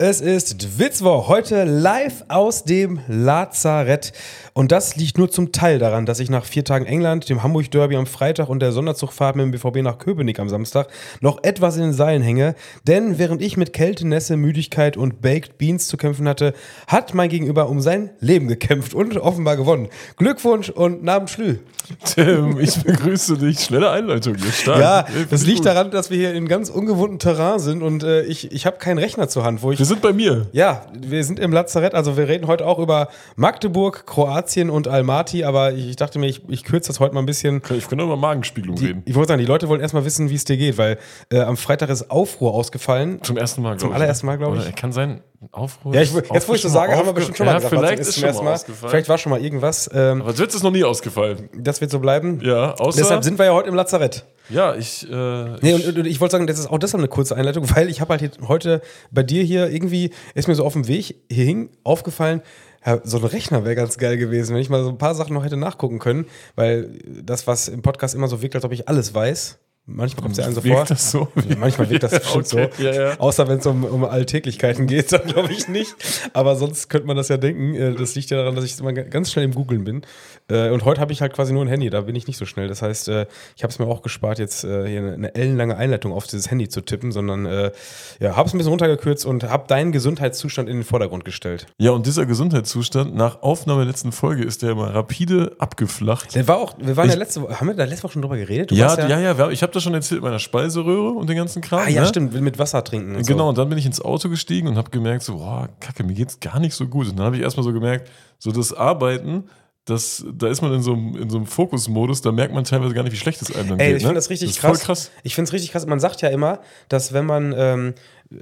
Es ist Witzwoch, heute live aus dem Lazarett. Und das liegt nur zum Teil daran, dass ich nach 4 Tagen England, dem Hamburg-Derby am Freitag und der Sonderzugfahrt mit dem BVB nach Köpenick am Samstag noch etwas in den Seilen hänge. Denn während ich mit Kälte, Nässe, Müdigkeit und Baked Beans zu kämpfen hatte, hat mein Gegenüber um sein Leben gekämpft und offenbar gewonnen. Glückwunsch und Namen Schlü. Tim, ich begrüße dich. Schnelle Einleitung hier. Stark. Ja, das liegt daran, dass wir hier in ganz ungewohnten Terrain sind und ich habe keinen Rechner zur Hand, wo ich... Wir sind bei mir. Ja, wir sind im Lazarett, also wir reden heute auch über Magdeburg, Kroatien und Almaty, aber ich dachte mir, ich kürze das heute mal ein bisschen. Ich könnte über Magenspiegelung reden. Ich wollte sagen, die Leute wollen erstmal wissen, wie es dir geht, weil am Freitag ist Aufruhr ausgefallen. Zum ersten Mal, glaube ich. Zum allerersten Mal, glaube ich. Oder kann sein, Aufruhr. Ja, jetzt wo ich so sage, haben wir bestimmt schon mal gesagt. Vielleicht ist schon mal ausgefallen. Vielleicht war schon mal irgendwas. Aber jetzt ist noch nie ausgefallen. Das wird so bleiben. Ja, außer... Deshalb sind wir ja heute im Lazarett. Ja, und ich wollte sagen, das ist auch deshalb eine kurze Einleitung, weil ich habe halt heute bei dir hier irgendwie, ist mir so auf dem Weg hierhin aufgefallen, ja, so ein Rechner wäre ganz geil gewesen, wenn ich mal so ein paar Sachen noch hätte nachgucken können, weil das, was im Podcast immer so wirkt, als ob ich alles weiß. Manchmal kommt es ja einem so vor. Wirkt das so? Ja, manchmal wirkt das bestimmt Okay, so. ja. Außer wenn es um Alltäglichkeiten geht, dann glaube ich nicht. Aber sonst könnte man das ja denken. Das liegt ja daran, dass ich immer ganz schnell im Googlen bin. Und heute habe ich halt quasi nur ein Handy, da bin ich nicht so schnell. Das heißt, ich habe es mir auch gespart, jetzt hier eine ellenlange Einleitung auf dieses Handy zu tippen, sondern habe es ein bisschen runtergekürzt und habe deinen Gesundheitszustand in den Vordergrund gestellt. Ja, und dieser Gesundheitszustand nach Aufnahme der letzten Folge ist der immer rapide abgeflacht. Der war auch, haben wir da letzte Woche schon drüber geredet? Ich habe das schon erzählt mit meiner Speiseröhre und den ganzen Kram. Ah ja, stimmt, mit Wasser trinken. Und genau, so. Und dann bin ich ins Auto gestiegen und habe gemerkt, so, boah, Kacke, mir geht's gar nicht so gut. Und dann habe ich erstmal so gemerkt, so das Arbeiten, da ist man in so einem Fokusmodus, da merkt man teilweise gar nicht, wie schlecht es einem dann geht. Ich finde das richtig krass. Voll krass. Ich finde es richtig krass. Man sagt ja immer, dass wenn man,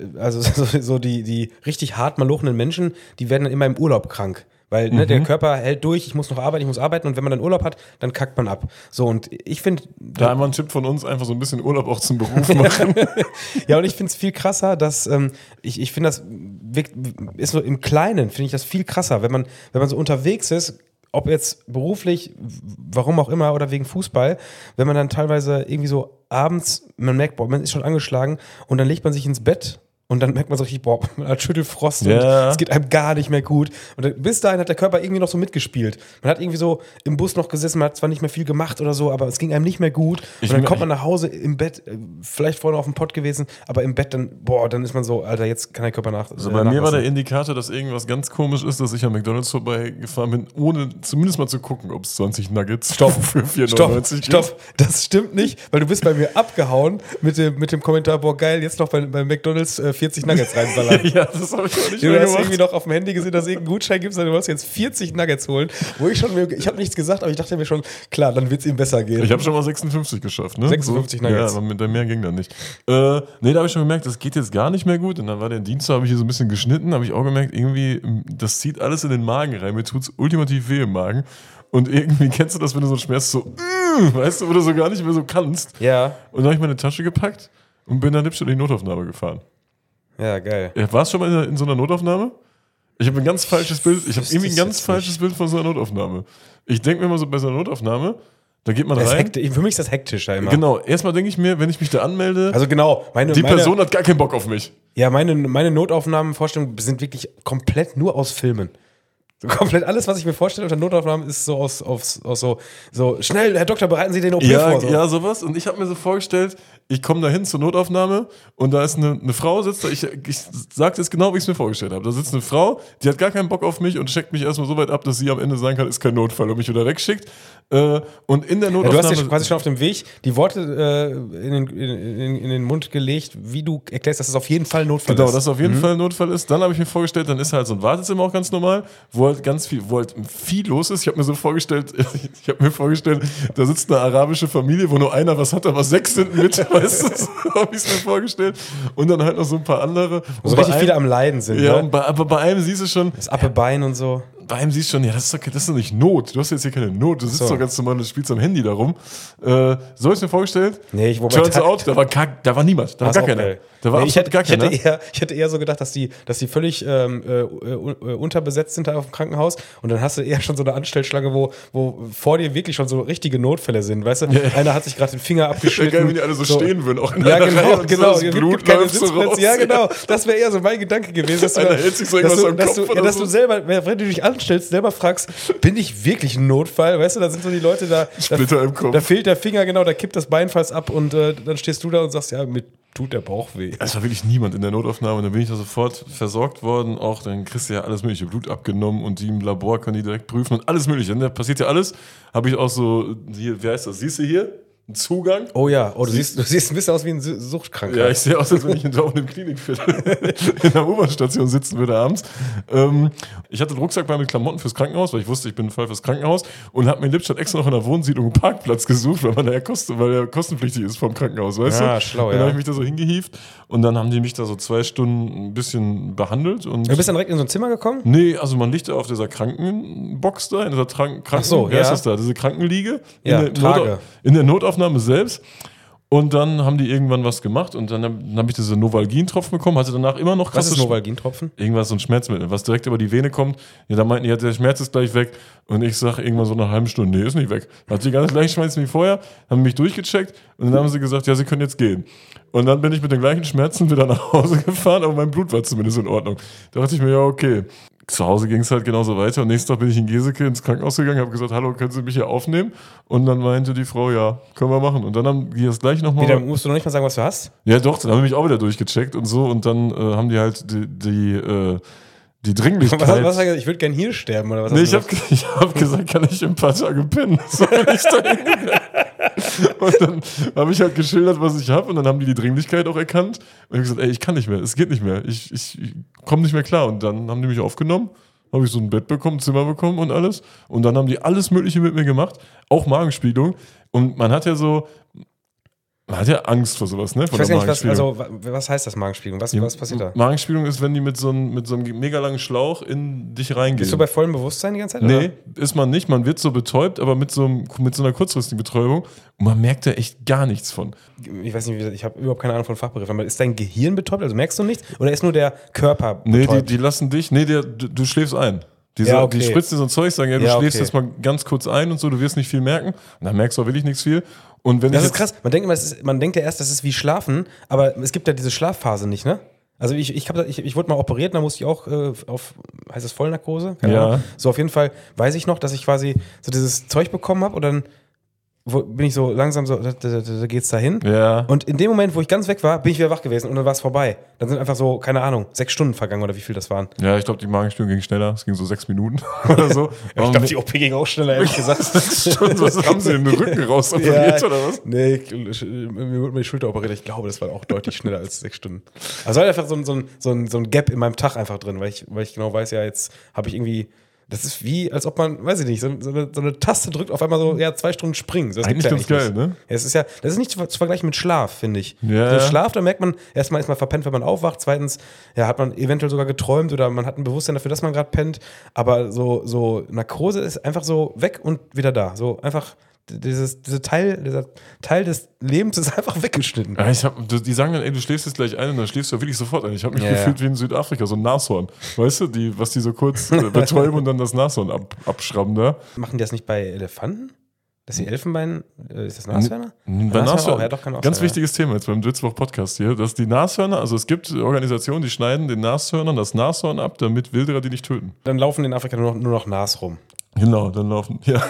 so die richtig hart malochenden Menschen, die werden dann immer im Urlaub krank. Weil der Körper hält durch, ich muss arbeiten und wenn man dann Urlaub hat, dann kackt man ab. So, und ich finde... Da einmal ein Tipp von uns, einfach so ein bisschen Urlaub auch zum Beruf machen. Ja, und ich finde es viel krasser, dass ich finde das ist so im Kleinen, finde ich das viel krasser, wenn man so unterwegs ist, ob jetzt beruflich, warum auch immer, oder wegen Fußball, wenn man dann teilweise irgendwie so abends, man merkt, boah, man ist schon angeschlagen und dann legt man sich ins Bett. Und dann merkt man so richtig, boah, man hat Schüttelfrost und es geht einem gar nicht mehr gut. Und bis dahin hat der Körper irgendwie noch so mitgespielt. Man hat irgendwie so im Bus noch gesessen, man hat zwar nicht mehr viel gemacht oder so, aber es ging einem nicht mehr gut. Und dann kommt man nach Hause im Bett, vielleicht vorne auf dem Pott gewesen, aber im Bett dann, dann ist man so, Alter, jetzt kann der Körper nach. Also bei mir war der Indikator, dass irgendwas ganz komisch ist, dass ich an McDonald's vorbeigefahren bin, ohne zumindest mal zu gucken, ob es 20 Nuggets für 4,99 gibt. Stopp, das stimmt nicht, weil du bist bei mir abgehauen mit dem Kommentar, boah, geil, jetzt noch bei McDonald's 40 Nuggets reinballern. Ja, das habe ich auch nicht mehr gemacht. Du hast irgendwie noch auf dem Handy gesehen, dass es irgendeinen Gutschein gibt, sondern du musst jetzt 40 Nuggets holen. Ich habe nichts gesagt, aber ich dachte mir schon, klar, dann wird es ihm besser gehen. Ich habe schon mal 56 geschafft, ne? 56 Nuggets. Ja, aber mit der mehr ging dann nicht. Da habe ich schon gemerkt, das geht jetzt gar nicht mehr gut. Und dann war der Dienstag, habe ich hier so ein bisschen geschnitten, habe ich auch gemerkt, irgendwie, das zieht alles in den Magen rein. Mir tut es ultimativ weh im Magen. Und irgendwie kennst du das, wenn du so einen Schmerz so, weißt du, wo du so gar nicht mehr so kannst. Ja. Und dann habe ich meine Tasche gepackt und bin dann in die Notaufnahme gefahren. Ja, geil. Warst du schon mal in so einer Notaufnahme? Ich habe ein ganz falsches Bild. Ich habe irgendwie ein ganz falsches Bild von so einer Notaufnahme. Ich denke mir immer so bei so einer Notaufnahme, da geht man rein. Für mich ist das hektischer immer. Genau. Erstmal denke ich mir, wenn ich mich da anmelde, also genau, die Person hat gar keinen Bock auf mich. Ja, meine Notaufnahmenvorstellungen sind wirklich komplett nur aus Filmen. So komplett alles, was ich mir vorstelle unter Notaufnahmen, ist so aus so schnell, Herr Doktor, bereiten Sie den OP vor. So. Ja, sowas. Und ich habe mir so vorgestellt, ich komme da hin zur Notaufnahme und da ist eine Frau, sitzt da, ich sage jetzt genau, wie ich es mir vorgestellt habe. Da sitzt eine Frau, die hat gar keinen Bock auf mich und checkt mich erstmal so weit ab, dass sie am Ende sagen kann, ist kein Notfall und mich wieder wegschickt. Und in der Notaufnahme... Ja, du hast ja quasi schon auf dem Weg die Worte in den Mund gelegt, wie du erklärst, dass es auf jeden Fall ein Notfall ist. Genau, dass es auf jeden Fall ein Notfall ist. Dann habe ich mir vorgestellt, dann ist halt so ein Wartezimmer auch ganz normal, wo halt viel los ist. Ich habe mir vorgestellt, da sitzt eine arabische Familie, wo nur einer was hat, aber 6 sind mit, weißt du, so habe ich es mir vorgestellt. Und dann halt noch so ein paar andere. Wo richtig viele am Leiden sind. Ja, ne? aber bei einem siehst du schon... Das Bein und so. Bei einem siehst du schon, ja, das ist doch nicht Not. Du hast jetzt hier keine Not. Du sitzt doch ganz normal und spielst am Handy darum. So habe ich mir vorgestellt. Nee, Turns out, da war niemand. Da war gar keiner. Da war absolut gar keiner. Ich hätte eher so gedacht, dass die völlig unterbesetzt sind da auf dem Krankenhaus und dann hast du eher schon so eine Anstellschlange, wo vor dir wirklich schon so richtige Notfälle sind, weißt du? Ja. Einer hat sich gerade den Finger abgeschnitten. Geil, wenn die alle so stehen würden, auch in ja, einer Reihe genau. Das Blut läuft so raus. Ja, genau. Das wäre eher so mein Gedanke gewesen, dass du selber, wenn du dich anstellst, selber fragst, bin ich wirklich ein Notfall? Weißt du, da sind so die Leute da. Splitter im Kopf. Da fehlt der Finger, genau, da kippt das Bein fast ab und dann stehst du da und sagst, ja, mir tut der Bauch weh. Es war wirklich niemand in der Notaufnahme und dann bin ich da sofort versorgt worden. Auch dann kriegst du ja alles mögliche, Blut abgenommen und die im Labor können die direkt prüfen und alles mögliche. Da passiert ja alles. Habe ich auch so, hier, wie heißt das, siehst du hier? Einen Zugang. Oh ja, du siehst ein bisschen aus wie ein Suchtkranker. Ja, ich sehe aus, als wenn ich in Dortmund im Klinikviertel in der U-Bahn-Station sitzen würde abends. Ich hatte einen Rucksack bei mit Klamotten fürs Krankenhaus, weil ich wusste, ich bin voll fürs Krankenhaus und habe mir in Lippstadt extra noch in der Wohnsiedlung einen Parkplatz gesucht, weil der kostenpflichtig ist vom Krankenhaus, weißt du? Ja, schlau, ja. Dann habe ich mich da so hingehieft und dann haben die mich da so 2 Stunden ein bisschen behandelt. Und du bist dann direkt in so ein Zimmer gekommen? Nee, also man liegt da auf dieser Krankenbox da, in dieser Ach so, wie heißt das da? Diese Krankenliege ja, in der Notaufnahme selbst. Und dann haben die irgendwann was gemacht und dann habe ich diese Novalgin-Tropfen bekommen, hatte danach immer noch krasse... Was ist Novalgin-Tropfen? Irgendwas, so ein Schmerzmittel, was direkt über die Vene kommt. Ja, da meinten die, ja, der Schmerz ist gleich weg. Und ich sage irgendwann so nach einer halben Stunde, nee, ist nicht weg. Dann hat die ganz gleich Schmerzen wie vorher, haben mich durchgecheckt und dann haben sie gesagt, ja, sie können jetzt gehen. Und dann bin ich mit den gleichen Schmerzen wieder nach Hause gefahren, aber mein Blut war zumindest in Ordnung. Da dachte ich mir, ja, okay. Zu Hause ging es halt genauso weiter und nächsten Tag bin ich in Geseke ins Krankenhaus gegangen, habe gesagt, hallo, können Sie mich hier aufnehmen? Und dann meinte die Frau, ja, können wir machen. Und dann haben die das gleich nochmal... Dann musst du noch nicht mal sagen, was du hast? Ja doch, dann haben die mich auch wieder durchgecheckt und so und dann haben die halt die Dringlichkeit... Was hast du gesagt? Ich würde gern hier sterben oder was? Nee, ich hab gesagt, kann ich ein paar Tage pennen? So bin ich da hingegangen. Und dann habe ich halt geschildert, was ich habe und dann haben die Dringlichkeit auch erkannt und ich habe gesagt, ey, ich kann nicht mehr, es geht nicht mehr, ich komme nicht mehr klar und dann haben die mich aufgenommen, habe ich so ein Bett bekommen, ein Zimmer bekommen und alles und dann haben die alles Mögliche mit mir gemacht, auch Magenspiegelung und man hat ja Angst vor sowas, ne? Ich weiß nicht, was heißt das Magenspiegelung? Was passiert da? Magenspiegelung ist, wenn die mit so einem mega langen Schlauch in dich reingehen. Bist du bei vollem Bewusstsein die ganze Zeit? Nee, ist man nicht. Man wird so betäubt, aber mit so einer kurzfristigen Betäubung. Und man merkt da echt gar nichts von. Ich weiß nicht, ich habe überhaupt keine Ahnung von Fachbegriffen. Ist dein Gehirn betäubt? Also merkst du nichts? Oder ist nur der Körper betäubt? Nee, die lassen dich, du schläfst ein. Die spritzen dir so ein Zeug, sagen, du schläfst jetzt mal ganz kurz ein und so, du wirst nicht viel merken. Und dann merkst du auch wirklich nichts viel. Und wenn das ist krass. Man denkt ja erst, das ist wie Schlafen, aber es gibt ja diese Schlafphase nicht, ne? Also ich wurde mal operiert, da musste ich auch auf, heißt das Vollnarkose? Keine Ahnung. So auf jeden Fall weiß ich noch, dass ich quasi so dieses Zeug bekommen habe und dann bin ich so langsam so, da geht's dahin. Ja. Und in dem Moment, wo ich ganz weg war, bin ich wieder wach gewesen und dann war es vorbei. Dann sind einfach so, keine Ahnung, 6 Stunden vergangen oder wie viel das waren. Ja, ich glaube, die Magenspiegelung ging schneller. Es ging so 6 Minuten oder so. Ja, ich glaube, die OP ging auch schneller, ehrlich gesagt. Was haben sie in den Rücken raus operiert oder was? Nee, mir wurde die Schulter operiert. Ich glaube, das war auch deutlich schneller als 6 Stunden. Also war einfach so ein Gap in meinem Tag einfach drin, weil ich genau weiß, ja, jetzt habe ich irgendwie... Das ist wie, als ob man, weiß ich nicht, so eine Taste drückt, auf einmal so, 2 Stunden springen. Das eigentlich ganz geil, ne? Ja, das ist nicht zu vergleichen mit Schlaf, finde ich. Ja. Also Schlaf, da merkt man, erstmal ist man verpennt, wenn man aufwacht. Zweitens, hat man eventuell sogar geträumt oder man hat ein Bewusstsein dafür, dass man gerade pennt. Aber so Narkose ist einfach so weg und wieder da. So einfach dieser Teil des Lebens ist einfach weggeschnitten. Ja, die sagen dann, ey, du schläfst jetzt gleich ein und dann schläfst du ja wirklich sofort ein. Ich habe mich gefühlt wie in Südafrika, so ein Nashorn. Weißt du, was die so kurz betäuben und dann das Nashorn abschrauben da. Machen die das nicht bei Elefanten? Dass die Elfenbein, ist das Nashörner? Bei Nashörner. Ja, doch, kann auch Ganz sein, wichtiges Thema jetzt beim Dritzwoch-Podcast hier, dass die Nashörner, also es gibt Organisationen, die schneiden den Nashörnern das Nashorn ab, damit Wilderer die nicht töten. Dann laufen in Afrika nur noch Nas rum. Genau, dann laufen, ja.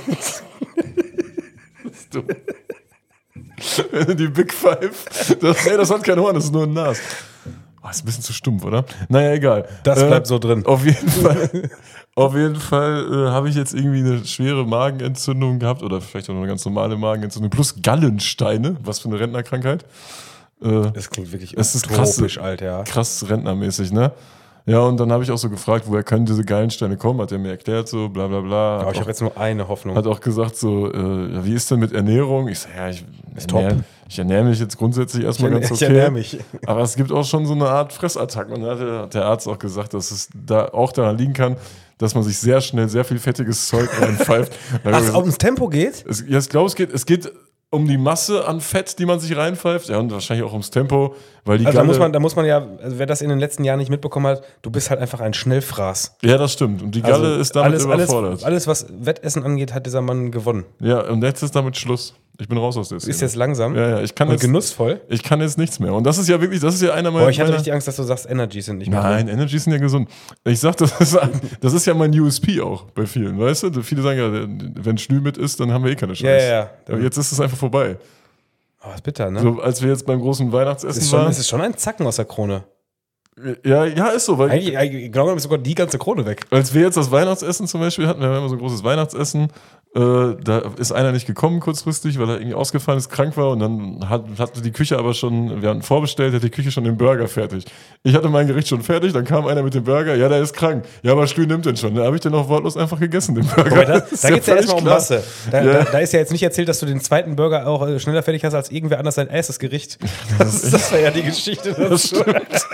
Die Big Five. Das hat kein Horn, das ist nur ein Nas. Oh, ist ein bisschen zu stumpf, oder? Naja, egal. Das bleibt so drin. Auf jeden Fall habe ich jetzt irgendwie eine schwere Magenentzündung gehabt oder vielleicht auch eine ganz normale Magenentzündung plus Gallensteine. Was für eine Rentnerkrankheit. Das klingt wirklich utopisch alt, ja. Krass rentnermäßig, ne? Ja, und dann habe ich auch so gefragt, woher können diese Gallensteine kommen? Hat er mir erklärt, so bla bla bla. Aber ich habe jetzt nur eine Hoffnung. Hat auch gesagt, so, wie ist denn mit Ernährung? Ich sage, ja, ich ernähre mich jetzt grundsätzlich erstmal ganz okay. Ich ernähre mich. Aber es gibt auch schon so eine Art Fressattacken. Und dann hat der Arzt auch gesagt, dass es da auch daran liegen kann, dass man sich sehr schnell sehr viel fettiges Zeug reinpfeift. Ach, ob es Tempo geht? Ich glaube, es geht um die Masse an Fett, die man sich reinpfeift. Ja, und wahrscheinlich auch ums Tempo, weil die Also Galle... da muss man ja, also wer das in den letzten Jahren nicht mitbekommen hat, du bist halt einfach ein Schnellfraß. Ja, das stimmt. Und die Galle ist damit überfordert. Alles, was Wettessen angeht, hat dieser Mann gewonnen. Ja, und jetzt ist damit Schluss. Ich bin raus aus der Du Szene. bist jetzt langsam Ja, ich kann und jetzt, genussvoll. ich kann jetzt nichts mehr. Und das ist ja wirklich, das ist ja einer meiner... Boah, ich hatte richtig Angst, dass du sagst, Energies sind nicht mehr Nein, Energy sind ja gesund. Ich sag, das ist ja mein USP auch bei vielen, weißt du? Viele sagen ja, wenn Schnü mit ist, dann haben wir eh keine Chance. Ja. Aber jetzt ist es einfach vorbei. Oh, ist bitter, ne? So, als wir jetzt beim großen Weihnachtsessen waren. Es ist schon ein Zacken aus der Krone. Ja, ist so. Weil Eigentlich genau genommen ist sogar die ganze Krone weg. als wir jetzt das Weihnachtsessen zum Beispiel hatten, wir haben immer so ein großes Weihnachtsessen, da ist einer nicht gekommen kurzfristig, weil er irgendwie ausgefallen ist, krank war und dann hatte die Küche aber schon, wir hatten vorbestellt, hat die Küche schon den Burger fertig. Ich hatte mein Gericht schon fertig, dann kam einer mit dem Burger, ja, der ist krank. Ja, aber Stühl nimmt den schon. Da habe ich den auch wortlos einfach gegessen, den Burger. Aber da geht es ja erstmal um Masse. Da ist ja jetzt nicht erzählt, dass du den zweiten Burger auch schneller fertig hast als irgendwer anders sein erstes Gericht. Das war ja die Geschichte. Das stimmt.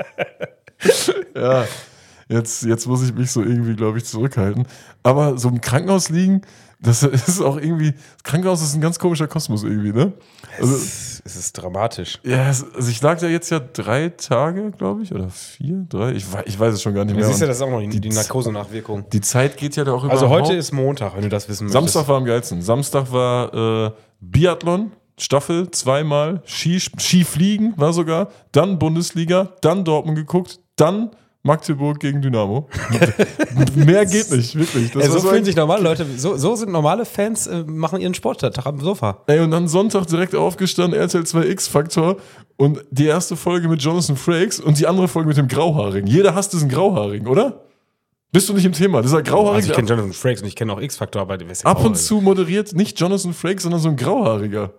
Ja, jetzt muss ich mich so irgendwie, glaube ich, zurückhalten. Aber so im Krankenhaus liegen, das ist auch irgendwie, das Krankenhaus ist ein ganz komischer Kosmos irgendwie, ne? Also, Es ist dramatisch. ja, also ich lag da jetzt ja 3 Tage, glaube ich, oder 4, 3, ich weiß es schon gar nicht Du mehr. siehst ja, Und das ist auch noch die Narkose-Nachwirkung. die Zeit geht ja da auch über. Also heute ist Montag, wenn du das wissen möchtest. Samstag war am geilsten. Samstag war Biathlon, Staffel, 2-mal, Skifliegen war sogar, dann Bundesliga, dann Dortmund geguckt, dann Magdeburg gegen Dynamo. Mehr geht nicht, wirklich. Das So war fühlen sich normale Leute, so sind normale Fans, machen ihren Sporttag am Sofa. Ey, und dann Sonntag direkt aufgestanden, RTL 2 X-Faktor und die erste Folge mit Jonathan Frakes und die andere Folge mit dem Grauhaarigen. Jeder hasst diesen Grauhaarigen, oder? Bist du nicht im Thema? Dieser Grauhaarige. Also ich kenne Jonathan Frakes und ich kenne auch X-Factor, aber wer ist der ab und Grauhaarige? zu moderiert nicht Jonathan Frakes, sondern so ein Grauhaariger.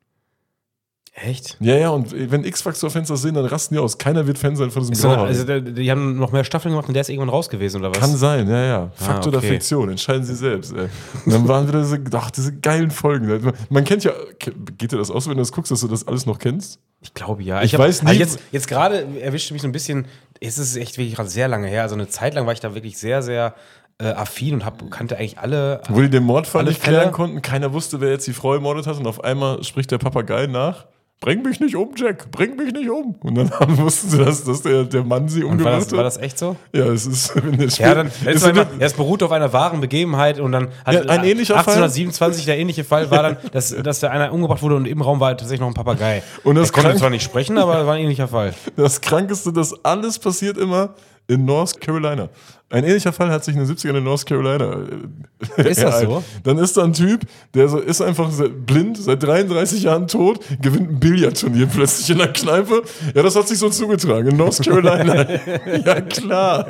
Echt? Ja, und wenn X-Factor-Fans das sehen, dann rasten die aus. Keiner wird Fan sein von diesem Grauhaarigen. Also die haben noch mehr Staffeln gemacht und der ist irgendwann raus gewesen, oder was? Kann sein, ja. Fakt oder okay. Fiktion, entscheiden Sie selbst. Ey. Und dann waren wieder diese geilen Folgen. Man kennt ja, geht dir das aus, wenn du das guckst, dass du das alles noch kennst? Ich glaube ja. Ich weiß nie- Jetzt gerade erwischte mich so ein bisschen, es ist echt wirklich gerade sehr lange her. Also eine Zeit lang war ich da wirklich sehr, sehr affin und kannte eigentlich alle. Wo die den Mordfall alle nicht Fälle. klären konnten, keiner wusste, wer jetzt die Frau ermordet hat und auf einmal spricht der Papagei nach. Bring mich nicht um, Jack, bring mich nicht um. Und dann wussten sie, dass der Mann sie Und umgebracht hat. war das echt so? Ja, es ist, wenn der Ja, dann ist es beruht auf einer wahren Begebenheit und dann hat Ja, ein ähnlicher Fall? 1827 der ähnliche Fall war dann, dass da einer umgebracht wurde und im Raum war tatsächlich noch ein Papagei. Und das Er konnte krank- zwar nicht sprechen, aber war ein ähnlicher Fall. Das Krankeste, das alles passiert immer in North Carolina. Ein ähnlicher Fall hat sich in den 70ern in North Carolina. Ist das so? Dann ist da ein Typ, der ist einfach blind, seit 33 Jahren tot, gewinnt ein Billardturnier plötzlich in der Kneipe. Ja, das hat sich so zugetragen in North Carolina. Ja, klar.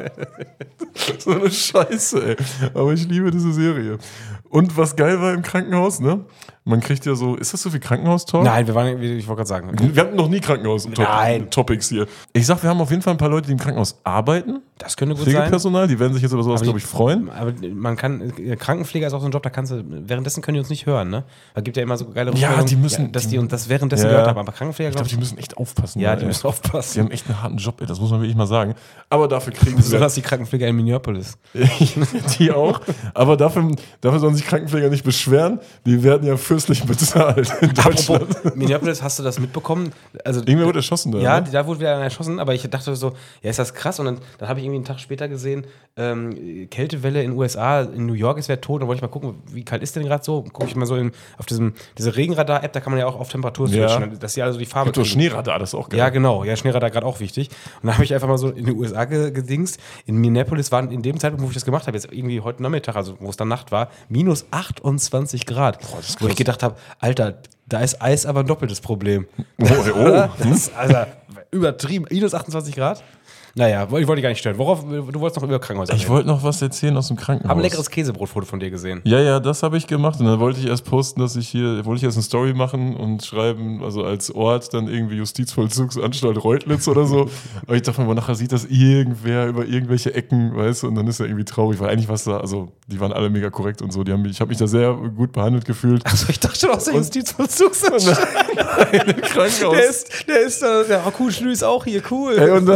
So eine Scheiße, ey. Aber ich liebe diese Serie. Und was geil war im Krankenhaus, ne? Man kriegt ja so, ist das so wie Krankenhaus-Talk? Nein, ich wollte gerade sagen. Wir hatten noch nie Krankenhaus-Topics hier. Ich sag, wir haben auf jeden Fall ein paar Leute, die im Krankenhaus arbeiten. Das könnte gut sein. Pflegepersonal, die werden sich jetzt über sowas, Aber glaube ich, freuen. Aber man kann, Krankenpfleger ist auch so ein Job, da kannst du, währenddessen können die uns nicht hören, ne? Da gibt ja immer so geile Ja, Rückmeldungen, die müssen- dass die und das währenddessen Ja. gehört haben. Aber Krankenpfleger, Ich glaube, die müssen echt aufpassen. ja, ne, die ey. müssen aufpassen. Die haben echt einen harten Job, ey, das muss man wirklich mal sagen. Aber dafür kriegen sie Besonders die Krankenpfleger in Minneapolis. die auch. Aber dafür sollen sich Krankenpfleger nicht beschweren. Die werden ja fürstlich bezahlt in Deutschland. Apropos Minneapolis, hast du das mitbekommen? Also, Irgendwer wurde erschossen da. ja, ne? da wurde wieder einer erschossen, aber ich dachte so, ja, ist das krass? Und dann habe ich irgendwie einen Tag später gesehen, Kältewelle in den USA, in New York ist wer tot. Dann wollte ich mal gucken, wie kalt ist denn gerade so? Gucke ich mal so auf diese Regenradar-App, da kann man ja auch auf Temperatur switchen, dass die also die Farbe Gibt doch kriegen. Schneeradar, das ist auch geil. Ja, genau. Ja, Schneeradar gerade auch wichtig. Und dann habe ich einfach mal so in den USA gedingst. In Minneapolis waren in dem Zeitpunkt, wo ich das gemacht habe, jetzt irgendwie heute Nachmittag, also wo es dann Nacht war, minus 28 Grad. das ist wo ich krass. gedacht habe, Alter, da ist Eis aber ein doppeltes Problem. Oh. Das ist, also übertrieben. Minus 28 Grad? Naja, ich wollte gar nicht stören. Du wolltest noch über Krankenhäuser Ich reden. wollte noch was erzählen aus dem Krankenhaus. Habe ein leckeres Käsebrotfoto von dir gesehen. Ja, das habe ich gemacht und dann wollte ich erst posten, wollte ich erst eine Story machen und schreiben, also als Ort dann irgendwie Justizvollzugsanstalt Reutlitz oder so. Aber ich dachte mir, nachher sieht das irgendwer über irgendwelche Ecken, weißt du, und dann ist ja irgendwie traurig, weil eigentlich was da, also die waren alle mega korrekt und so, ich habe mich da sehr gut behandelt gefühlt. Achso, ich dachte schon aus der Justizvollzugsanstalt. Im Krankenhaus. Der ist da, der Kuhschlü ist auch hier, cool. Ey, und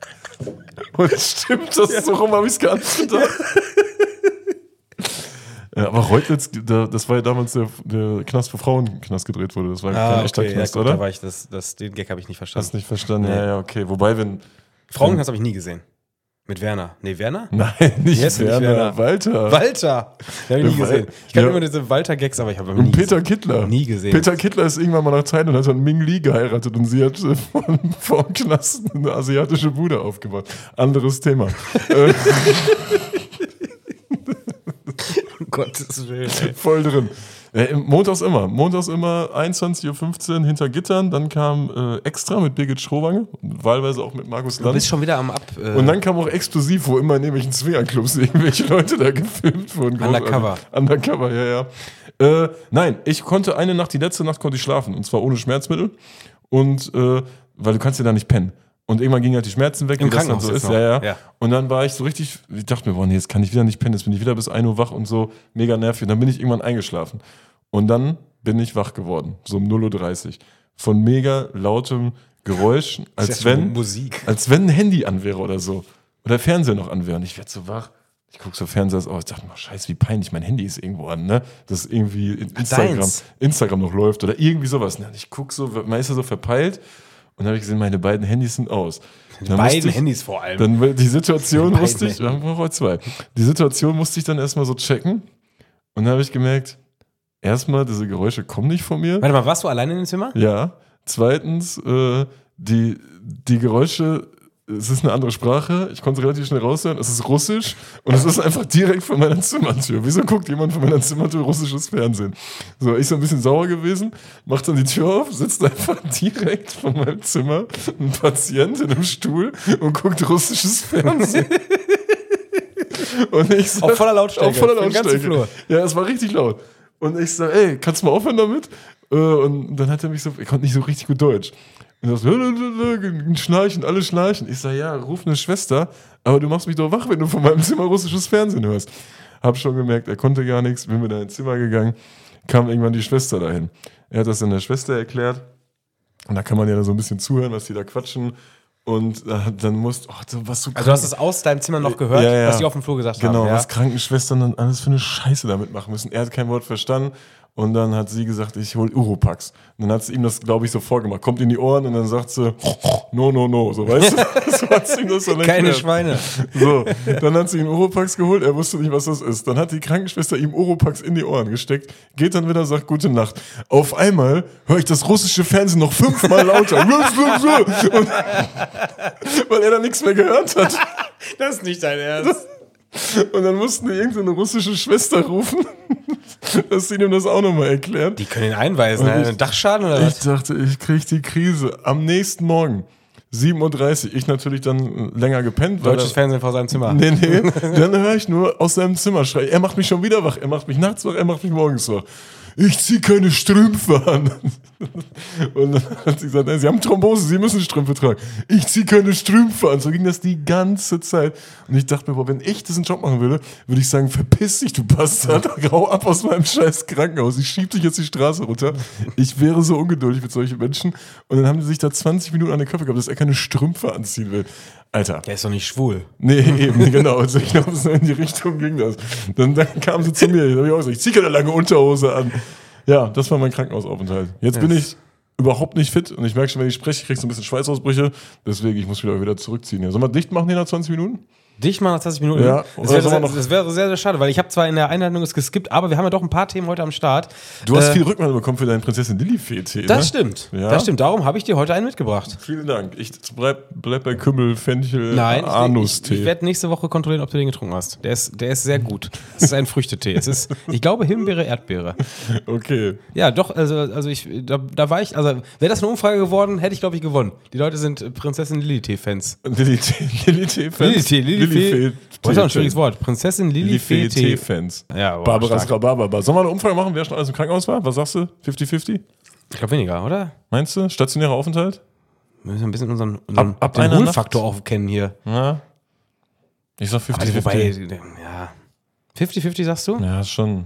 stimmt, das so rum habe ich es gar nicht gedacht. Ja, aber Reutlitz, das war ja damals der Knast, wo Frauenknast gedreht wurde. Das war kein echter Knast, gut, oder? Da war ich, den Gag habe ich nicht verstanden. Hast nicht verstanden? Nee. Ja, okay. Wobei, wenn... Frauenknast habe ich nie gesehen. Mit Werner. Nee, Werner? Nein, nicht Werner. Walter. Walter! Den habe ich nie gesehen. Ich kann immer diese Walter-Gags, aber ich habe nie Peter Kittler. Nie gesehen. Peter Kittler ist irgendwann mal nach Thailand und hat dann Ming Lee geheiratet und sie hat vom Knast eine asiatische Bude aufgebaut. Anderes Thema. Um Gottes Willen. Voll drin. Montags immer 21:15 Uhr hinter Gittern, dann kam Extra mit Birgit Schrowange, wahlweise auch mit Markus Land. Du bist schon wieder am Und dann kam auch Exklusiv, wo immer in irgendwelchen Swingerclubs irgendwelche Leute da gefilmt wurden. Undercover. Undercover, ja. Nein, ich konnte die letzte Nacht konnte ich schlafen, und zwar ohne Schmerzmittel. Und weil du kannst ja da nicht pennen. Und irgendwann gingen halt die Schmerzen weg, wie das dann so ist. Ja. Und dann war ich so richtig, ich dachte mir, boah, nee, jetzt kann ich wieder nicht pennen, jetzt bin ich wieder bis 1 Uhr wach und so, mega nervig. Und dann bin ich irgendwann eingeschlafen. Und dann bin ich wach geworden, so um 0:30 Uhr. Von mega lautem Geräusch, als wenn ein Handy an wäre oder so. Oder Fernseher noch an wäre. Und ich werde so wach. Ich gucke so Fernseher aus, dachte mir, scheiße, wie peinlich, mein Handy ist irgendwo an, ne? Das irgendwie Instagram noch läuft oder irgendwie sowas. Und ich gucke so, man ist ja so verpeilt. Und dann habe ich gesehen, meine beiden Handys sind aus. Handys vor allem. Dann die Situation musste ich, die Situation musste ich dann erstmal so checken. Und dann habe ich gemerkt, erstmal, diese Geräusche kommen nicht von mir. Warte mal, warst du alleine in dem Zimmer? Ja. Zweitens, die Geräusche, es ist eine andere Sprache. Ich konnte relativ schnell raushören. Es ist Russisch und es ist einfach direkt vor meiner Zimmertür. Wieso guckt jemand von meiner Zimmertür russisches Fernsehen? So, ich so ein bisschen sauer gewesen, macht dann die Tür auf, sitzt einfach direkt vor meinem Zimmer ein Patient in einem Stuhl und guckt russisches Fernsehen. Und ich sag, auf voller Lautstärke. Den ganzen Flur. Ja, es war richtig laut. Und ich sag, ey, kannst du mal aufhören damit? Und dann hat er mich so, ich konnte nicht so richtig gut Deutsch. Und er so, schnarchen, alle schnarchen. Ich sag, ja, ruf eine Schwester, aber du machst mich doch wach, wenn du von meinem Zimmer russisches Fernsehen hörst. Hab schon gemerkt, er konnte gar nichts, bin wieder ins Zimmer gegangen, kam irgendwann die Schwester dahin. Er hat das dann der Schwester erklärt und da kann man ja so ein bisschen zuhören, was die da quatschen. Und dann musst was du. Also du hast es aus deinem Zimmer noch gehört, was die auf dem Flur gesagt haben. Genau, was Krankenschwestern dann alles für eine Scheiße damit machen müssen. Er hat kein Wort verstanden. Und dann hat sie gesagt, ich hol Uropax. Und dann hat sie ihm das, glaube ich, so vorgemacht. Kommt in die Ohren und dann sagt sie, no. So, weißt du? So hat sie ihm das dann erklärt. Keine Schweine. So, dann hat sie ihm Uropax geholt. Er wusste nicht, was das ist. Dann hat die Krankenschwester ihm Uropax in die Ohren gesteckt. Geht dann wieder, sagt gute Nacht. Auf einmal höre ich das russische Fernsehen noch 5-mal lauter. Und, weil er dann nichts mehr gehört hat. Das ist nicht dein Ernst. Und dann mussten die irgendeine russische Schwester rufen, dass sie ihm das auch nochmal erklärt. Die können ihn einweisen, einen Dachschaden oder was? Ich dachte, ich kriege die Krise. Am nächsten Morgen, 7:30 Uhr, ich natürlich dann länger gepennt. Deutsches Fernsehen vor seinem Zimmer. Nee. Dann höre ich nur aus seinem Zimmer schreien. Er macht mich schon wieder wach, er macht mich nachts wach, er macht mich morgens wach. Ich ziehe keine Strümpfe an. Und dann hat sie gesagt, Sie haben Thrombose, Sie müssen Strümpfe tragen. Ich ziehe keine Strümpfe an. So ging das die ganze Zeit. Und ich dachte mir, boah, wenn ich diesen Job machen würde ich sagen, verpiss dich, du Bastard, hau ab aus meinem scheiß Krankenhaus. Ich schieb dich jetzt die Straße runter. Ich wäre so ungeduldig mit solchen Menschen. Und dann haben die sich da 20 Minuten an den Köpfe gehabt, dass er keine Strümpfe anziehen will. Alter. Der ist doch nicht schwul. Nee, eben, genau. Also ich glaube, so in die Richtung ging das. Dann kamen sie zu mir. Da habe ich auch gesagt, ich ziehe keine lange Unterhose an. Ja, das war mein Krankenhausaufenthalt. Jetzt bin ich überhaupt nicht fit und ich merke schon, wenn ich spreche, ich kriege so ein bisschen Schweißausbrüche. Deswegen, ich muss wieder zurückziehen. Ja, sollen wir dicht machen hier nach 20 Minuten? Dicht mal nach 20 Minuten? Ja. Das wäre sehr, sehr schade, weil ich habe zwar in der Einleitung es geskippt, aber wir haben ja doch ein paar Themen heute am Start. Du hast viel Rückmeldung bekommen für deinen Prinzessin Lilifee-Tee, Das stimmt. Ja? Das stimmt. Darum habe ich dir heute einen mitgebracht. Vielen Dank. Ich bleib bei Kümmel, Fenchel, Nein, Anus-Tee. Ich werde nächste Woche kontrollieren, ob du den getrunken hast. Der ist sehr gut. Es ist ein Früchtetee. Es ist, ich glaube, Himbeere, Erdbeere. Okay. Ja, doch, also da war ich, also wäre das eine Umfrage geworden, hätte ich, glaube ich, gewonnen. Die Leute sind Prinzessin Lilifee-Fans. Lilifee-Fans? Lilifee. Das ist auch ein schwieriges Wort. Prinzessin Lilifee-Fans. Ja, wow, Barbaras Rhabarber. Sollen wir eine Umfrage machen, wer schon alles im Krankenhaus war? Was sagst du? 50-50? Ich glaube weniger, oder? Meinst du? Stationärer Aufenthalt? Wir müssen ein bisschen unseren ab den Hohlfaktor auch kennen hier. Ja. Ich sag 50-50. Ja. 50-50 sagst du? Ja, schon.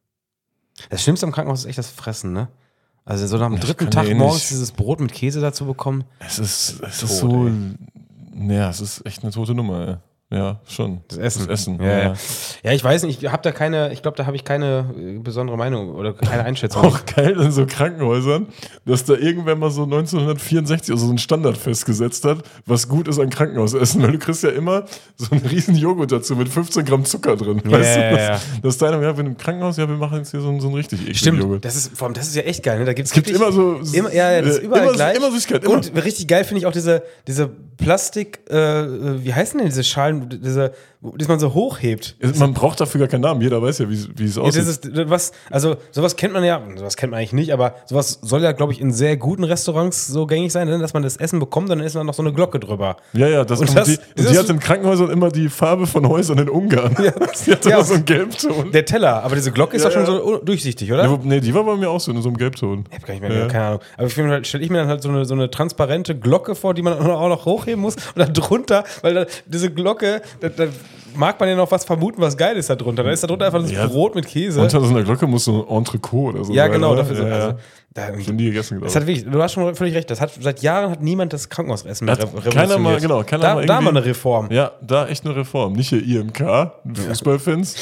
Das Schlimmste am Krankenhaus ist echt das Fressen, ne? Also so nach dem dritten Tag morgens dieses Brot mit Käse dazu bekommen. Es ist so. Ja, es ist echt eine tote Nummer, ey. Ja, schon. Das Essen. Das Essen. Ja, ich weiß nicht, ich glaube, da habe ich keine besondere Meinung oder keine Einschätzung. Auch geil in so Krankenhäusern, dass da irgendwer mal so 1964 also so einen Standard festgesetzt hat, was gut ist an Krankenhausessen, weil du kriegst ja immer so einen riesen Joghurt dazu mit 15 Gramm Zucker drin. Weißt du? Das ist deiner, ja, wenn im Krankenhaus, ja, wir machen jetzt hier so einen richtig ekligen Stimmt, Joghurt. das ist ja echt geil. Ne? Da Es gibt immer so. das ist überall gleich. Immer Süßigkeit. Immer. Und richtig geil finde ich auch diese Plastik, wie heißen denn diese Schalen, die man so hochhebt? Man braucht dafür gar keinen Namen. Jeder weiß ja, wie es aussieht. Sowas kennt man eigentlich nicht, aber sowas soll ja, glaube ich, in sehr guten Restaurants so gängig sein, ne? Dass man das Essen bekommt und dann ist dann noch so eine Glocke drüber. Ja, die hat in Krankenhäusern immer die Farbe von Häusern in Ungarn. Ja, die hat immer so einen Gelbton. Der Teller, aber diese Glocke ist doch schon so durchsichtig, oder? Ja, nee, die war bei mir auch so in so einem Gelbton. Ich hab gar nicht mehr, keine Ahnung. Aber stelle ich mir dann halt so eine transparente Glocke vor, die man auch noch hochheben muss und dann drunter, weil diese Glocke, da mag man ja noch was vermuten, was geil ist da drunter. Da ist da drunter einfach das Brot mit Käse. Unter so einer Glocke muss so ein Entrecot oder so ja, sein. genau. Oder? Dafür so nie gegessen, glaube ich. Du hast schon völlig recht. Seit Jahren hat niemand das Krankenhausessen mehr revolutioniert. Keiner mal da mal eine Reform. Ja, da echt eine Reform. Nicht hier IMK, Fußballfans.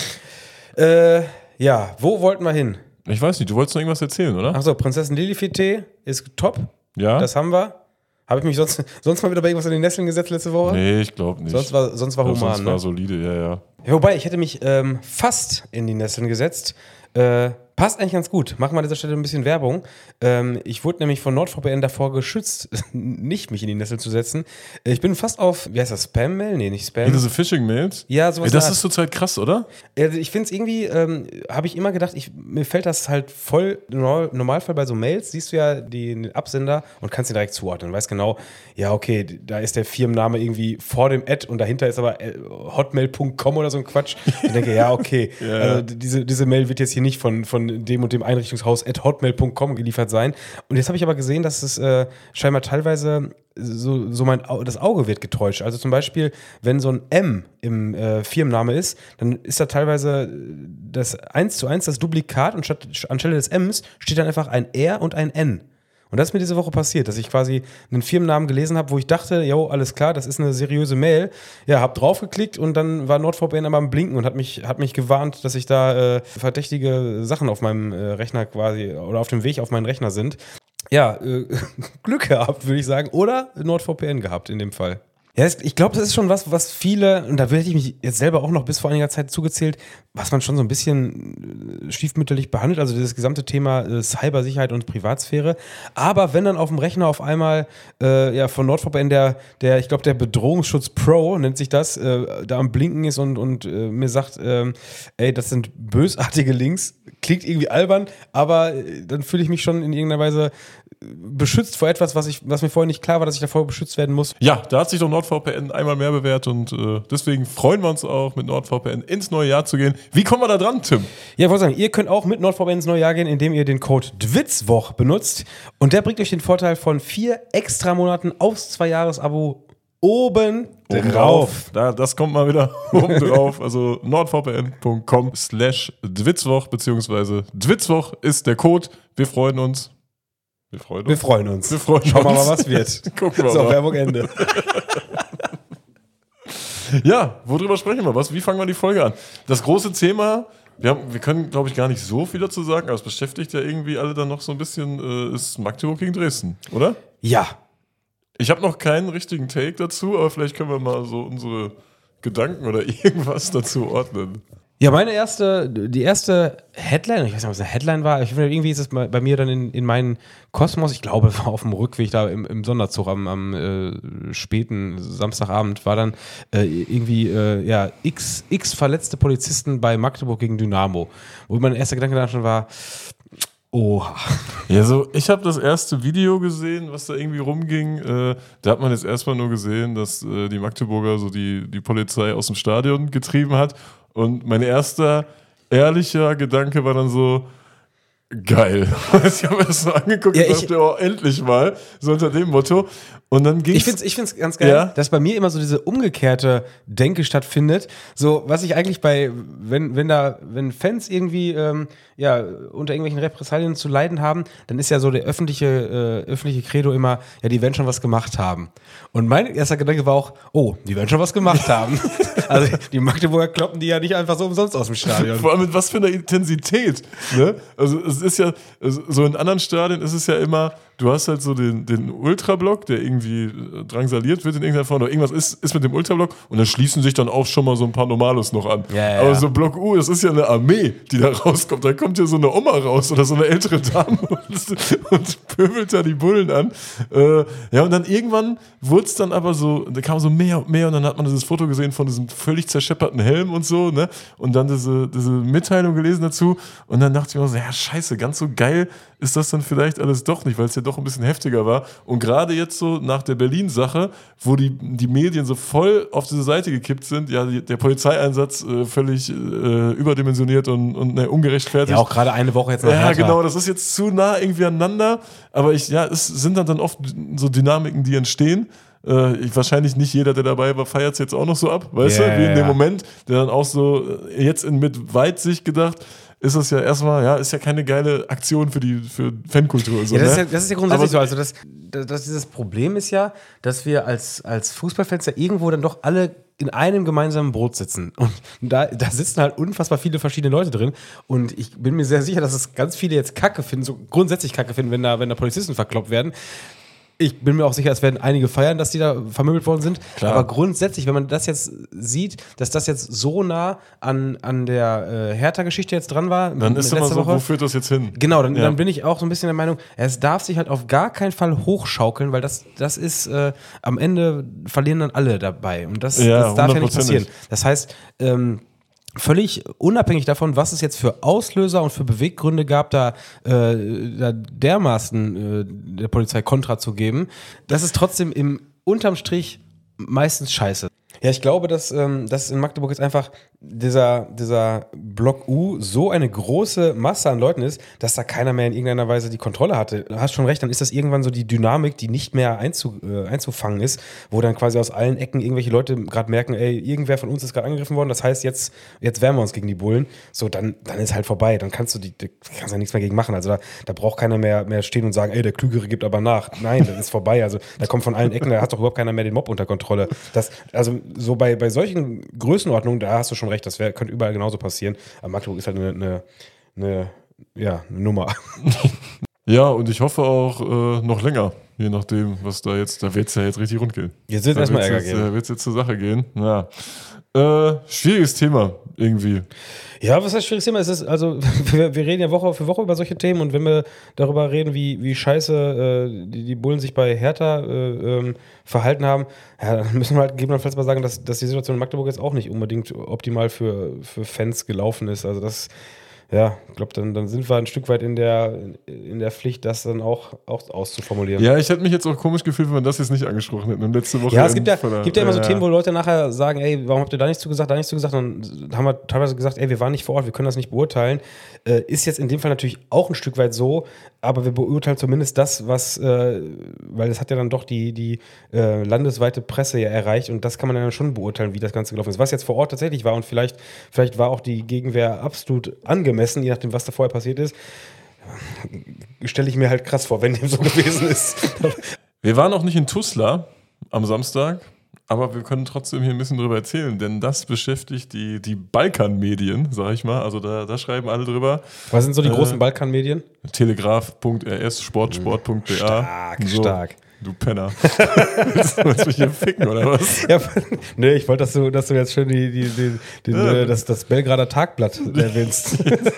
Ja, wo wollten wir hin? Ich weiß nicht, du wolltest noch irgendwas erzählen, oder? Achso, Prinzessin Lilifet ist top. Ja. Das haben wir. Habe ich mich sonst mal wieder bei irgendwas in die Nesseln gesetzt letzte Woche? Nee, ich glaube nicht. Sonst war human. Sonst war solide, ja. Wobei, ich hätte mich fast in die Nesseln gesetzt. Passt eigentlich ganz gut. Machen wir an dieser Stelle ein bisschen Werbung. Ich wurde nämlich von NordVPN davor geschützt, nicht mich in die Nesseln zu setzen. Ich bin fast auf, wie heißt das, Spam-Mail? Nee, nicht Spam. Diese Phishing-Mails? Ja, sowas. Das ist zurzeit krass, oder? Ich finde es irgendwie, habe ich immer gedacht, mir fällt das halt voll, im Normalfall bei so Mails, siehst du ja den Absender und kannst ihn direkt zuordnen. Weißt genau, ja, okay, da ist der Firmenname irgendwie vor dem Ad und dahinter ist aber hotmail.com oder so ein Quatsch. Ich denke, ja, okay, ja. Also diese Mail wird jetzt hier nicht von dem und dem Einrichtungshaus @hotmail.com geliefert sein. Und jetzt habe ich aber gesehen, dass es scheinbar teilweise das Auge wird getäuscht. Also zum Beispiel, wenn so ein M im Firmenname ist, dann ist da teilweise das 1:1 das Duplikat und anstelle des Ms steht dann einfach ein R und ein N. Und das ist mir diese Woche passiert, dass ich quasi einen Firmennamen gelesen habe, wo ich dachte, jo, alles klar, das ist eine seriöse Mail. Ja, hab draufgeklickt und dann war NordVPN aber am Blinken und hat mich gewarnt, dass ich da verdächtige Sachen auf meinem Rechner quasi oder auf dem Weg auf meinen Rechner sind. Ja, Glück gehabt, würde ich sagen. Oder NordVPN gehabt in dem Fall. Ja, ich glaube, das ist schon was viele, und da hätte ich mich jetzt selber auch noch bis vor einiger Zeit zugezählt, was man schon so ein bisschen stiefmütterlich behandelt, also dieses gesamte Thema Cybersicherheit und Privatsphäre. Aber wenn dann auf dem Rechner auf einmal von NordVPN ich glaube, der Bedrohungsschutz Pro, nennt sich das, da am Blinken ist und mir sagt, ey, das sind bösartige Links, klingt irgendwie albern, aber dann fühle ich mich schon in irgendeiner Weise beschützt vor etwas, was mir vorher nicht klar war, dass ich davor beschützt werden muss. Ja, da hat sich doch NordVPN einmal mehr bewährt und deswegen freuen wir uns auch, mit NordVPN ins neue Jahr zu gehen. Wie kommen wir da dran, Tim? Ja, ich wollte sagen, ihr könnt auch mit NordVPN ins neue Jahr gehen, indem ihr den Code DWITZWOCH benutzt und der bringt euch den Vorteil von 4 extra Monaten aufs 2-Jahres-Abo oben drauf. Das kommt mal wieder oben drauf. Also nordvpn.com/Dwitzwoch beziehungsweise Dwitzwoch ist der Code. Wir freuen uns. Wir freuen uns. Schauen wir mal, was wird. Gucken wir so, mal. Werbung Ende. Ja, worüber sprechen wir? Wie fangen wir die Folge an? Das große Thema, wir können, glaube ich, gar nicht so viel dazu sagen, aber es beschäftigt ja irgendwie alle dann noch so ein bisschen, ist Magdeburg gegen Dresden, oder? Ja. Ich habe noch keinen richtigen Take dazu, aber vielleicht können wir mal so unsere Gedanken oder irgendwas dazu ordnen. Ja, die erste Headline, ich weiß nicht, ob es eine Headline war, irgendwie ist es bei mir dann in meinen Kosmos, ich glaube, es war auf dem Rückweg da im Sonderzug am späten Samstagabend, war dann x verletzte Polizisten bei Magdeburg gegen Dynamo. Wo mein erster Gedanke dann schon war, oha. Ja, so, ich habe das erste Video gesehen, was da irgendwie rumging. Da hat man jetzt erstmal nur gesehen, dass die Magdeburger so die Polizei aus dem Stadion getrieben hat. Und mein erster ehrlicher Gedanke war dann so, geil. Ich habe mir das so angeguckt und dachte, oh, endlich mal. So unter dem Motto. Und dann ging's. Ich find's ganz geil, dass bei mir immer so diese umgekehrte Denke stattfindet. So, was ich eigentlich wenn Fans irgendwie unter irgendwelchen Repressalien zu leiden haben, dann ist ja so der öffentliche Credo immer, ja, die werden schon was gemacht haben. Und mein erster Gedanke war auch, oh, die werden schon was gemacht haben. Also die Magdeburger kloppen die ja nicht einfach so umsonst aus dem Stadion. Vor allem mit was für einer Intensität. Ne? Also es ist ja, so in anderen Stadien ist es ja immer, du hast halt so den Ultrablock, der irgendwie drangsaliert wird in irgendeiner Form, oder irgendwas ist mit dem Ultrablock und dann schließen sich dann auch schon mal so ein paar Normalos noch an. Ja. Aber so Block U, das ist ja eine Armee, die da rauskommt. Da kommt ja so eine Oma raus oder so eine ältere Dame und pöbelt da die Bullen an. Und dann irgendwann wurde es dann aber so, da kam so mehr und mehr und dann hat man dieses Foto gesehen von diesem völlig zerschepperten Helm und so, ne? Und dann diese Mitteilung gelesen dazu und dann dachte ich mir so, ja scheiße, ganz so geil ist das dann vielleicht alles doch nicht, weil es ja doch ein bisschen heftiger war. Und gerade jetzt so nach der Berlin-Sache, wo die Medien so voll auf diese Seite gekippt sind, ja, der Polizeieinsatz völlig überdimensioniert und ungerechtfertigt. Ja, auch gerade eine Woche jetzt nach Hertha. Ja, genau, das ist jetzt zu nah irgendwie aneinander. Aber es sind dann oft so Dynamiken, die entstehen. Wahrscheinlich nicht jeder, der dabei war, feiert es jetzt auch noch so ab, weißt du? Wie in dem Moment, der dann auch so jetzt mit Weitsicht gedacht, ist das ja erstmal, ist ja keine geile Aktion für Fankultur. So, das ist ja grundsätzlich so. Also dieses Problem ist ja, dass wir als Fußballfans ja irgendwo dann doch alle in einem gemeinsamen Boot sitzen. Und da sitzen halt unfassbar viele verschiedene Leute drin. Und ich bin mir sehr sicher, dass es ganz viele jetzt Kacke finden, so grundsätzlich Kacke finden, wenn da Polizisten verkloppt werden. Ich bin mir auch sicher, es werden einige feiern, dass die da vermöbelt worden sind. Klar. Aber grundsätzlich, wenn man das jetzt sieht, dass das jetzt so nah an der Hertha-Geschichte jetzt dran war. Dann ist immer so, Woche, wo führt das jetzt hin? Genau, dann bin ich auch so ein bisschen der Meinung, es darf sich halt auf gar keinen Fall hochschaukeln, weil das ist, am Ende verlieren dann alle dabei. Und das darf ja nicht passieren. Das heißt, völlig unabhängig davon, was es jetzt für Auslöser und für Beweggründe gab, da dermaßen der Polizei Kontra zu geben, das ist trotzdem unterm Strich meistens scheiße. Ja, ich glaube, dass in Magdeburg jetzt einfach dieser Block U so eine große Masse an Leuten ist, dass da keiner mehr in irgendeiner Weise die Kontrolle hatte. Du hast schon recht, dann ist das irgendwann so die Dynamik, die nicht mehr einzufangen ist, wo dann quasi aus allen Ecken irgendwelche Leute gerade merken, ey, irgendwer von uns ist gerade angegriffen worden, das heißt, jetzt wehren wir uns gegen die Bullen. So, dann ist halt vorbei, dann kannst du ja nichts mehr gegen machen. Also da braucht keiner mehr stehen und sagen, ey, der Klügere gibt aber nach. Nein, das ist vorbei. Also da kommt von allen Ecken, da hat doch überhaupt keiner mehr den Mob unter Kontrolle. Also so bei solchen Größenordnungen, da hast du schon recht, das könnte überall genauso passieren. Aber Magdeburg ist halt eine Nummer. Ja, und ich hoffe auch noch länger, je nachdem, was da wird es ja jetzt richtig rund gehen. Jetzt wird es erstmal Ärger geben. Da wird es jetzt zur Sache gehen. Ja. Schwieriges Thema irgendwie. Ja, was heißt schwieriges Thema? Also, wir reden ja Woche für Woche über solche Themen und wenn wir darüber reden, wie scheiße die Bullen sich bei Hertha verhalten haben, ja, dann müssen wir halt gegebenenfalls mal sagen, dass die Situation in Magdeburg jetzt auch nicht unbedingt optimal für Fans gelaufen ist. Also das, ja, ich glaube, dann sind wir ein Stück weit in der Pflicht, das dann auch auszuformulieren. Ja, ich hätte mich jetzt auch komisch gefühlt, wenn wir das jetzt nicht angesprochen hätten. Und letzte Woche. Ja, es gibt ja immer so Themen, wo Leute nachher sagen, ey, warum habt ihr da nichts zugesagt, da nichts zugesagt? Und dann haben wir teilweise gesagt, ey, wir waren nicht vor Ort, wir können das nicht beurteilen. Ist jetzt in dem Fall natürlich auch ein Stück weit so, aber wir beurteilen zumindest das, was, weil es hat ja dann doch die landesweite Presse ja erreicht und das kann man dann schon beurteilen, wie das Ganze gelaufen ist. Was jetzt vor Ort tatsächlich war und vielleicht war auch die Gegenwehr absolut angemessen, je nachdem, was da vorher passiert ist, stelle ich mir halt krass vor, wenn dem so gewesen ist. Wir waren auch nicht in Tuzla am Samstag, aber wir können trotzdem hier ein bisschen drüber erzählen, denn das beschäftigt die Balkanmedien, sag ich mal. Also da schreiben alle drüber. Was sind so die großen Balkanmedien? Telegraph.rs, Sport.ba. Stark. Du Penner. Willst du mich hier ficken, oder was? Ja, nee, ich wollte, dass du jetzt schön das Belgrader Tagblatt erwähnst.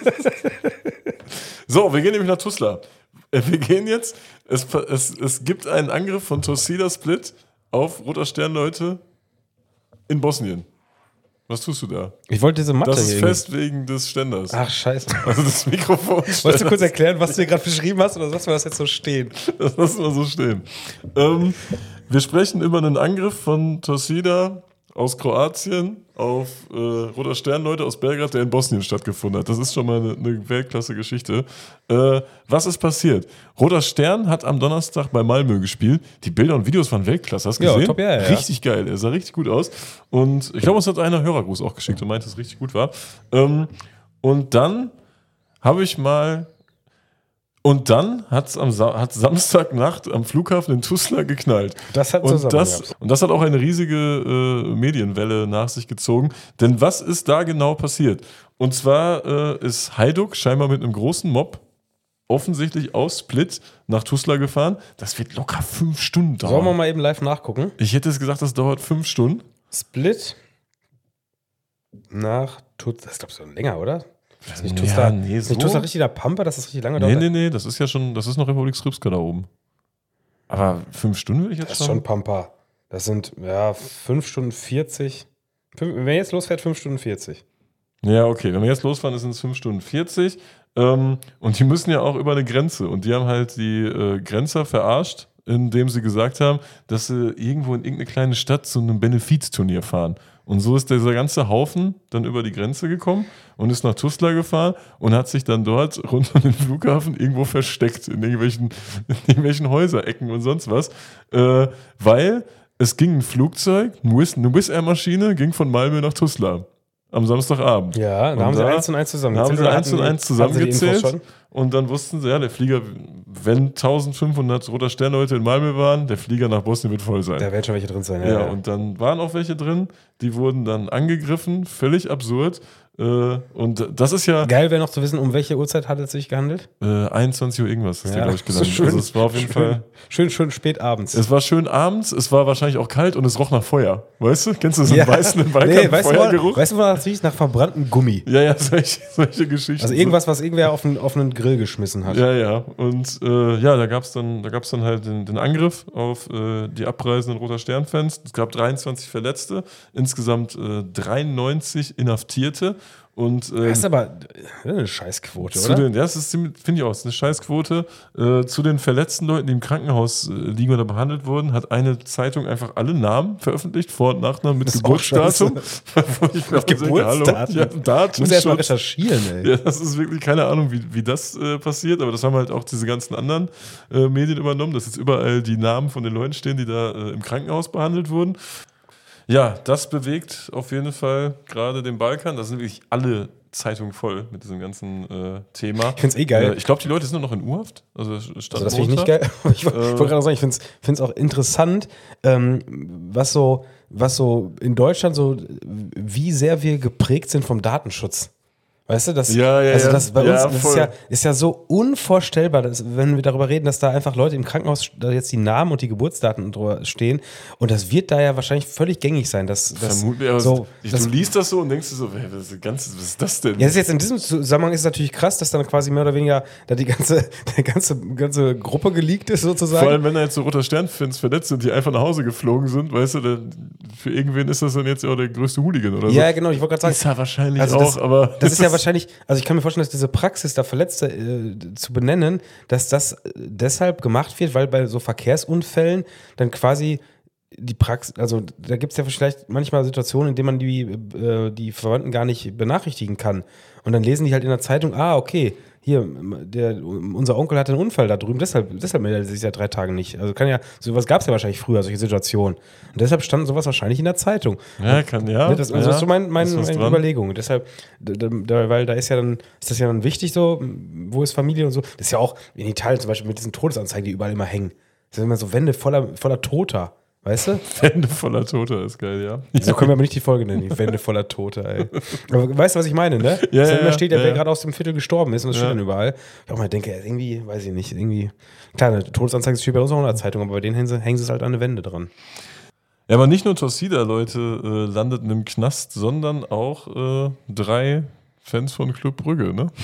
So, wir gehen nämlich nach Tuzla. Wir gehen jetzt, es gibt einen Angriff von Torcida Split auf Roter Stern, Leute, in Bosnien. Was tust du da? Ich wollte diese Matte. Das ist fest wegen des Ständers. Ach, scheiße. Also das Mikrofon. Wolltest du kurz erklären, was du hier gerade beschrieben hast, oder lassen wir das jetzt so stehen? Das lassen wir so stehen. Wir sprechen über einen Angriff von Torcida aus Kroatien auf Roter Stern Leute aus Belgrad, der in Bosnien stattgefunden hat. Das ist schon mal eine Weltklasse-Geschichte. Was ist passiert? Roter Stern hat am Donnerstag bei Malmö gespielt. Die Bilder und Videos waren Weltklasse. Hast du gesehen? Top, ja. Richtig geil. Er sah richtig gut aus. Und ich glaube, uns hat einer Hörergruß auch geschickt und meinte, dass es richtig gut war. Und dann habe ich mal... Und dann hat Samstagnacht am Flughafen in Tuzla geknallt. Das hat und das hat auch eine riesige Medienwelle nach sich gezogen. Denn was ist da genau passiert? Und zwar ist Hajduk scheinbar mit einem großen Mob offensichtlich aus Split nach Tuzla gefahren. Das wird locker 5 Stunden dauern. Sollen wir mal eben live nachgucken? Ich hätte jetzt gesagt, das dauert 5 Stunden. Split nach Tuzla. Das ist, glaube ich, so länger, oder? Das ist nicht Tuzla, ist nicht Tuzla richtig der Pampa, dass das richtig lange dauert? Nee, das ist ja schon, das ist noch Republik Srpska da oben. Aber 5 Stunden will ich jetzt Das ist schon Pampa. Das sind, 5 Stunden 40. Wenn er jetzt losfährt, 5 Stunden 40. Ja, okay. Wenn wir jetzt losfahren, sind es 5 Stunden 40. Und die müssen ja auch über eine Grenze. Und die haben halt die Grenzer verarscht, indem sie gesagt haben, dass sie irgendwo in irgendeine kleine Stadt zu einem Benefizturnier fahren. Und so ist dieser ganze Haufen dann über die Grenze gekommen und ist nach Tuzla gefahren und hat sich dann dort rund um den Flughafen irgendwo versteckt, in irgendwelchen Häuserecken und sonst was. Weil es ging ein Flugzeug, eine Wizz Air-Maschine, ging von Malmö nach Tuzla am Samstagabend. Ja, da haben sie 1 und 1 zusammengezählt. Da haben sie 1 und 1 zusammengezählt. Und dann wussten sie, ja, der Flieger, wenn 1500 Roter Stern-Leute in Malmö waren, der Flieger nach Bosnien wird voll sein. Da werden schon welche drin sein. Ja, und dann waren auch welche drin, die wurden dann angegriffen, völlig absurd. Und das ist ja... Geil wäre noch zu wissen, um welche Uhrzeit hat es sich gehandelt? 21 Uhr irgendwas ist der, glaube ich, gelandet. Schön, also es war auf jeden Fall... Schön spät abends. Es war schön abends, es war wahrscheinlich auch kalt und es roch nach Feuer. Weißt du? Kennst du so einen weißen Feuergeruch? Weißt du, wonach es riecht? Nach verbranntem Gummi. Ja, solche Geschichten. Also irgendwas, was irgendwer auf einen Grill geschmissen hat. Ja. Und da gab's dann halt den Angriff auf die abreisenden Roter Stern-Fans. Es gab 23 Verletzte, insgesamt 93 Inhaftierte. Und, das ist aber eine Scheißquote, oder? Das finde ich auch, das ist eine Scheißquote. Zu den verletzten Leuten, die im Krankenhaus liegen oder behandelt wurden, hat eine Zeitung einfach alle Namen veröffentlicht, Vor- und Nachnamen mit Geburtsdatum. Mit Geburtsdatum? Ja, Datum. Ich muss erst mal recherchieren, ey. Ja, das ist wirklich keine Ahnung, wie das passiert, aber das haben halt auch diese ganzen anderen Medien übernommen, dass jetzt überall die Namen von den Leuten stehen, die da im Krankenhaus behandelt wurden. Ja, das bewegt auf jeden Fall gerade den Balkan. Da sind wirklich alle Zeitungen voll mit diesem ganzen Thema. Ich finde es geil. Ich glaube, die Leute sind nur noch in U-Haft. Also das finde ich nicht geil. Ich wollte gerade sagen, ich finde es auch interessant, was so in Deutschland so, wie sehr wir geprägt sind vom Datenschutz. Weißt du, das, das bei uns das ist ja so unvorstellbar, wenn wir darüber reden, dass da einfach Leute im Krankenhaus da jetzt die Namen und die Geburtsdaten drüber stehen. Und das wird da ja wahrscheinlich völlig gängig sein. Vermutlich, aber du liest das so und denkst dir so, was ist das denn? Ja, das ist jetzt in diesem Zusammenhang ist es natürlich krass, dass dann quasi mehr oder weniger da die ganze Gruppe geleakt ist, sozusagen. Vor allem, wenn da jetzt so Roter Stern-Fans verletzt sind, die einfach nach Hause geflogen sind, weißt du, für irgendwen ist das dann jetzt ja auch der größte Hooligan oder so. Ja, genau, ich wollte gerade sagen. Ist ja wahrscheinlich aber... Das ist ja wahrscheinlich, also ich kann mir vorstellen, dass diese Praxis, da Verletzte zu benennen, dass das deshalb gemacht wird, weil bei so Verkehrsunfällen dann quasi die Praxis, also da gibt es ja vielleicht manchmal Situationen, in denen man die Verwandten gar nicht benachrichtigen kann. Und dann lesen die halt in der Zeitung, okay, hier, unser Onkel hatte einen Unfall da drüben, deshalb meldet er sich seit 3 Tagen nicht. Also sowas gab es ja wahrscheinlich früher, solche Situationen. Und deshalb stand sowas wahrscheinlich in der Zeitung. Ja, Das ist so meine Überlegung. Deshalb, weil da ist das ja dann wichtig so, wo ist Familie und so. Das ist ja auch in Italien zum Beispiel mit diesen Todesanzeigen, die überall immer hängen. Das sind immer so Wände voller Toter. Weißt du? Wände voller Toter ist geil, ja. So können wir aber nicht die Folge nennen, die Wände voller Toter, ey. Aber weißt du, was ich meine, ne? Da steht ja, wer gerade aus dem Viertel gestorben ist und das steht dann überall. Ich auch mal denke, irgendwie, weiß ich nicht, irgendwie. Klar, eine Todesanzeige steht bei uns auch in der Zeitung, aber bei denen hängen sie es halt an eine Wände dran. Ja, aber nicht nur Torcida, Leute, landeten im Knast, sondern auch 3 Fans von Club Brügge, ne?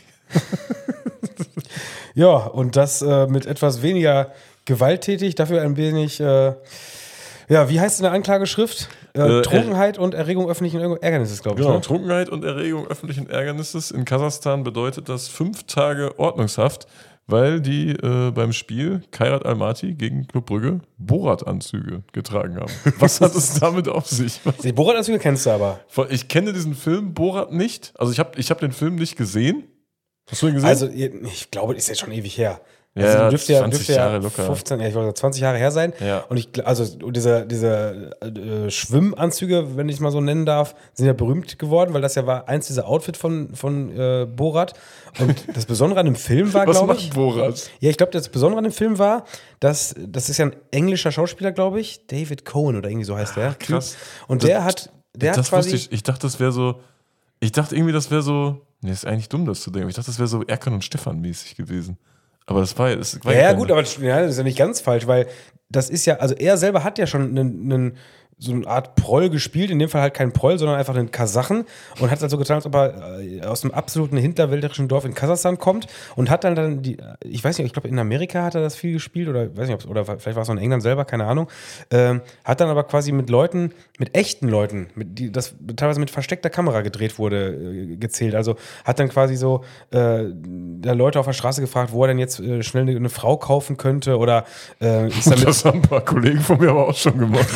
Ja, und das mit etwas weniger gewalttätig, dafür ein wenig, wie heißt es in der Anklageschrift? Trunkenheit und Erregung öffentlichen Ärgernisses, glaube ich. Genau, ne? Trunkenheit und Erregung öffentlichen Ärgernisses in Kasachstan bedeutet das 5 Tage Ordnungshaft, weil die beim Spiel Kairat Almaty gegen Club Brügge Borat-Anzüge getragen haben. Was hat es damit auf sich? Die Borat-Anzüge kennst du aber. Ich kenne diesen Film Borat nicht. Also ich hab den Film nicht gesehen. Hast du ihn gesehen? Also ich glaube, das ist jetzt schon ewig her. Ja, dürfte 20 Jahre locker. 15, ich wollte sagen, 20 Jahre her sein. Ja. Und diese Schwimmanzüge, wenn ich mal so nennen darf, sind ja berühmt geworden, weil das ja war eins dieser Outfits von Borat. Und das Besondere an dem Film war, glaube ich. Was macht Borat? Ja, ich glaube, das Besondere an dem Film war, das ist ja ein englischer Schauspieler, glaube ich. David Cohen oder irgendwie so heißt der. Krass. Und der hat quasi. Ich dachte, das wäre so. Ich dachte irgendwie, das wäre so. Nee, ist eigentlich dumm, das zu denken. Ich dachte, das wäre so Erkan und Stefan mäßig gewesen. Aber das war ja gut, aber das ist ja nicht ganz falsch, weil das ist ja, also er selber hat ja schon so eine Art Proll gespielt, in dem Fall halt kein Proll, sondern einfach einen Kasachen und hat halt so getan, als ob er aus einem absoluten hinterwälderischen Dorf in Kasachstan kommt und hat dann ich weiß nicht, ich glaube in Amerika hat er das viel gespielt oder weiß nicht, oder vielleicht war es auch in England selber, keine Ahnung, hat dann aber quasi mit echten Leuten, das teilweise mit versteckter Kamera gedreht wurde, gezählt. Also hat dann quasi so da Leute auf der Straße gefragt, wo er denn jetzt schnell eine Frau kaufen könnte oder ist damit das haben ein paar Kollegen von mir aber auch schon gemacht.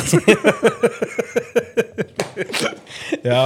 Ja,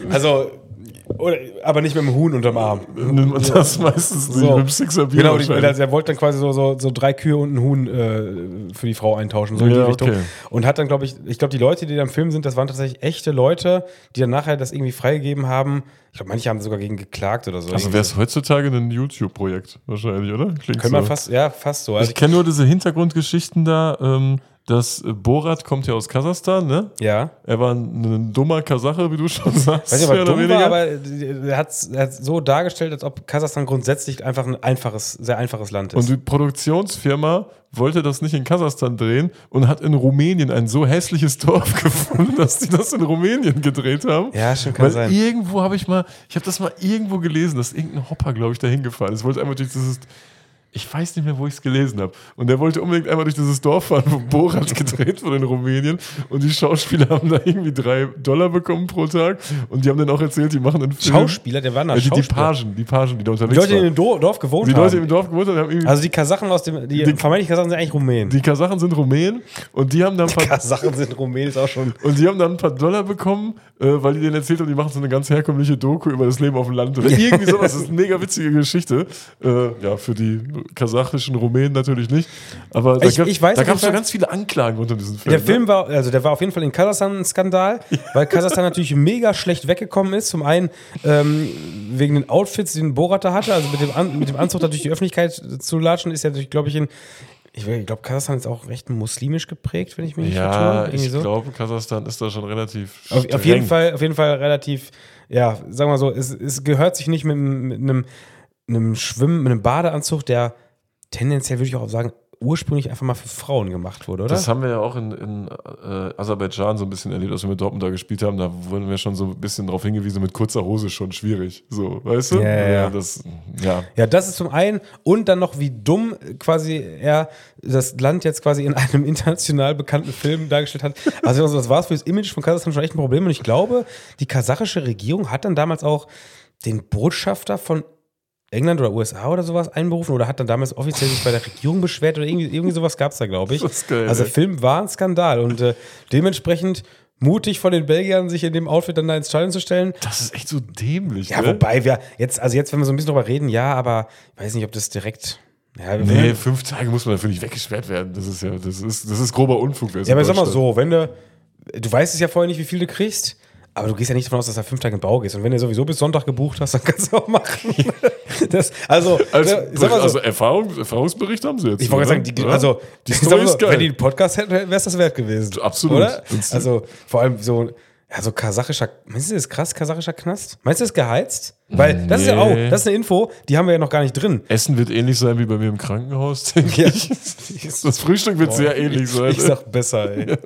aber nicht mit dem Huhn unterm Arm. Das meistens nicht so. mit dem Sixer Bier. Genau, er wollte dann quasi so 3 Kühe und ein Huhn für die Frau eintauschen, so in die Richtung. Okay. Und hat dann, glaube ich, die Leute, die da im Film sind, das waren tatsächlich echte Leute, die dann nachher das irgendwie freigegeben haben. Ich glaube, manche haben sogar gegen geklagt oder so. Also wäre es heutzutage ein YouTube-Projekt wahrscheinlich, oder? Klingt Könnte man fast so. Also ich kenne nur diese Hintergrundgeschichten da, dass Borat kommt ja aus Kasachstan, ne? Ja. Er war ein dummer Kasache, wie du schon sagst. Weiß nicht, ob er dumm war, aber er hat so dargestellt, als ob Kasachstan grundsätzlich einfach ein sehr einfaches Land ist. Und die Produktionsfirma wollte das nicht in Kasachstan drehen und hat in Rumänien ein so hässliches Dorf gefunden, dass die das in Rumänien gedreht haben. Ja, schon kann sein. Irgendwo ich habe das mal irgendwo gelesen, dass irgendein Hopper, glaube ich, da hingefallen ist. Wollte einmal durch dieses... Ich weiß nicht mehr, wo ich es gelesen habe. Und der wollte unbedingt einmal durch dieses Dorf fahren, wo Borat gedreht wurde in Rumänien. Und die Schauspieler haben da irgendwie $3 bekommen pro Tag. Und die haben dann auch erzählt, die machen einen Film. Schauspieler? Der waren da Schauspieler? Die Pagen, die da unterwegs waren. Die Leute, die in dem Dorf gewohnt haben. Die Leute, die im Dorf gewohnt haben irgendwie... Also die Kasachen die vermeintlich Kasachen sind eigentlich Rumänen. Die Kasachen sind Rumänen. Und die haben dann Kasachen sind Rumänen, ist auch schon... Und die haben dann ein paar $, bekommen, weil die denen erzählt haben, die machen so eine ganz herkömmliche Doku über das Leben auf dem Land. Oder irgendwie sowas. Das ist eine mega witzige Geschichte. Für die kasachischen Rumänen natürlich nicht. Aber da gab es so ganz viele Anklagen unter diesem Film. Der Film der war auf jeden Fall in Kasachstan ein Skandal, weil Kasachstan natürlich mega schlecht weggekommen ist. Zum einen wegen den Outfits, die Borat da hatte, also mit dem Anzug da durch die Öffentlichkeit zu latschen, ist ja natürlich, glaube ich, ich glaube, Kasachstan ist auch recht muslimisch geprägt, wenn ich mich nicht vertue. Ja, ich glaube, Kasachstan ist da schon relativ streng. Auf jeden Fall relativ, ja, sagen wir mal so, es gehört sich nicht mit einem Badeanzug, der tendenziell, würde ich auch sagen, ursprünglich einfach mal für Frauen gemacht wurde, oder? Das haben wir ja auch in Aserbaidschan so ein bisschen erlebt, als wir mit Dortmund da gespielt haben. Da wurden wir schon so ein bisschen darauf hingewiesen, mit kurzer Hose schon schwierig. So, weißt du? Ja. Das ist zum einen. Und dann noch, wie dumm quasi er das Land jetzt quasi in einem international bekannten Film dargestellt hat. Also das war es für das Image von Kasachstan schon echt ein Problem. Und ich glaube, die kasachische Regierung hat dann damals auch den Botschafter von England oder USA oder sowas einberufen oder hat dann damals offiziell sich bei der Regierung beschwert oder irgendwie sowas gab es da, glaube ich. Das ist geil, also der Film war ein Skandal und dementsprechend mutig von den Belgiern, sich in dem Outfit dann da ins Stadion zu stellen. Das ist echt so dämlich. Ja, ne? wobei wir jetzt, wenn wir so ein bisschen drüber reden, ja, aber ich weiß nicht, ob das direkt... Ja, nee, 5 Tage muss man dafür nicht weggesperrt werden. Das ist grober Unfug. Ja, aber sag mal so, du weißt es ja vorher nicht, wie viel du kriegst, aber du gehst ja nicht davon aus, dass du 5 Tage im Bau gehst. Und wenn du sowieso bis Sonntag gebucht hast, dann kannst du auch machen. Erfahrungsbericht haben sie jetzt. Ich wollte sagen, die Story ist geil. Wenn die einen Podcast hätten, wäre es das wert gewesen. Absolut. Oder? Also vor allem so kasachischer, meinst du das krass, kasachischer Knast? Meinst du das geheizt? Weil das ist ja auch, das ist eine Info, die haben wir ja noch gar nicht drin. Essen wird ähnlich sein wie bei mir im Krankenhaus, denke ich. Das Frühstück wird sehr ähnlich sein. Ich sag besser, ey.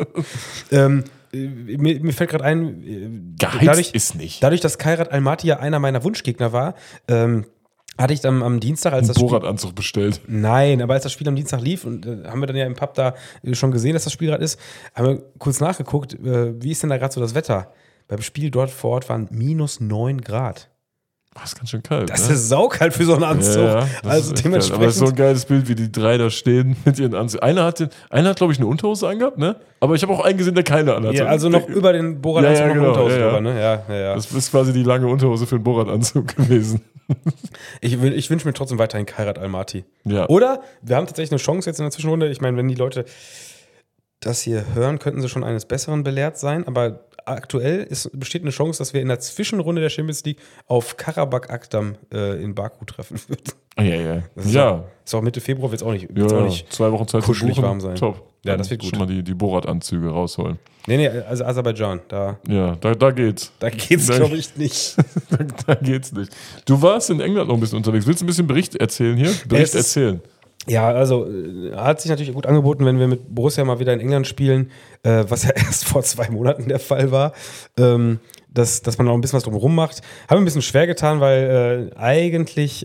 Mir fällt gerade ein, geheizt ist nicht. Dadurch, dass Kairat Almaty ja einer meiner Wunschgegner war, hatte ich dann am Dienstag, als das Spiel... Borat-Anzug bestellt. Nein, aber als das Spiel am Dienstag lief, und haben wir dann ja im Pub da schon gesehen, dass das Spiel gerade ist, haben wir kurz nachgeguckt, wie ist denn da gerade so das Wetter? Beim Spiel dort vor Ort waren -9 Grad. Das ist ganz schön kalt. Das ist saukalt für so einen Anzug. Ja, also dementsprechend. Aber es ist so ein geiles Bild, wie die 3 da stehen mit ihren Anzügen. Einer hat, glaube ich, eine Unterhose angehabt, ne? Aber ich habe auch einen gesehen, der keine anhat. Ja, also noch über den Borat-Anzug noch eine Unterhose drüber, ne? Ja. Das ist quasi die lange Unterhose für den Borat-Anzug gewesen. Ich wünsche mir trotzdem weiterhin Khairat Almaty. Ja. Oder wir haben tatsächlich eine Chance jetzt in der Zwischenrunde. Ich meine, wenn die Leute das hier hören, könnten sie schon eines Besseren belehrt sein. Aber aktuell besteht eine Chance, dass wir in der Zwischenrunde der Champions League auf Karabakh Akdam in Baku treffen würden. Ja. Ist auch Mitte Februar, wird es auch nicht, 2 Wochen Zeit kuschelig warm sein. Top. Ja, das wird gut. Schon mal die Borat-Anzüge rausholen. Nee, also Aserbaidschan, da geht's. Da geht's, glaube ich, nicht. Da geht's nicht. Du warst in England noch ein bisschen unterwegs. Willst du ein bisschen Bericht erzählen hier? Erzählen. Ja, also hat sich natürlich gut angeboten, wenn wir mit Borussia mal wieder in England spielen, was ja erst vor 2 Monaten der Fall war, dass man noch ein bisschen was drumherum macht. Haben wir ein bisschen schwer getan, weil eigentlich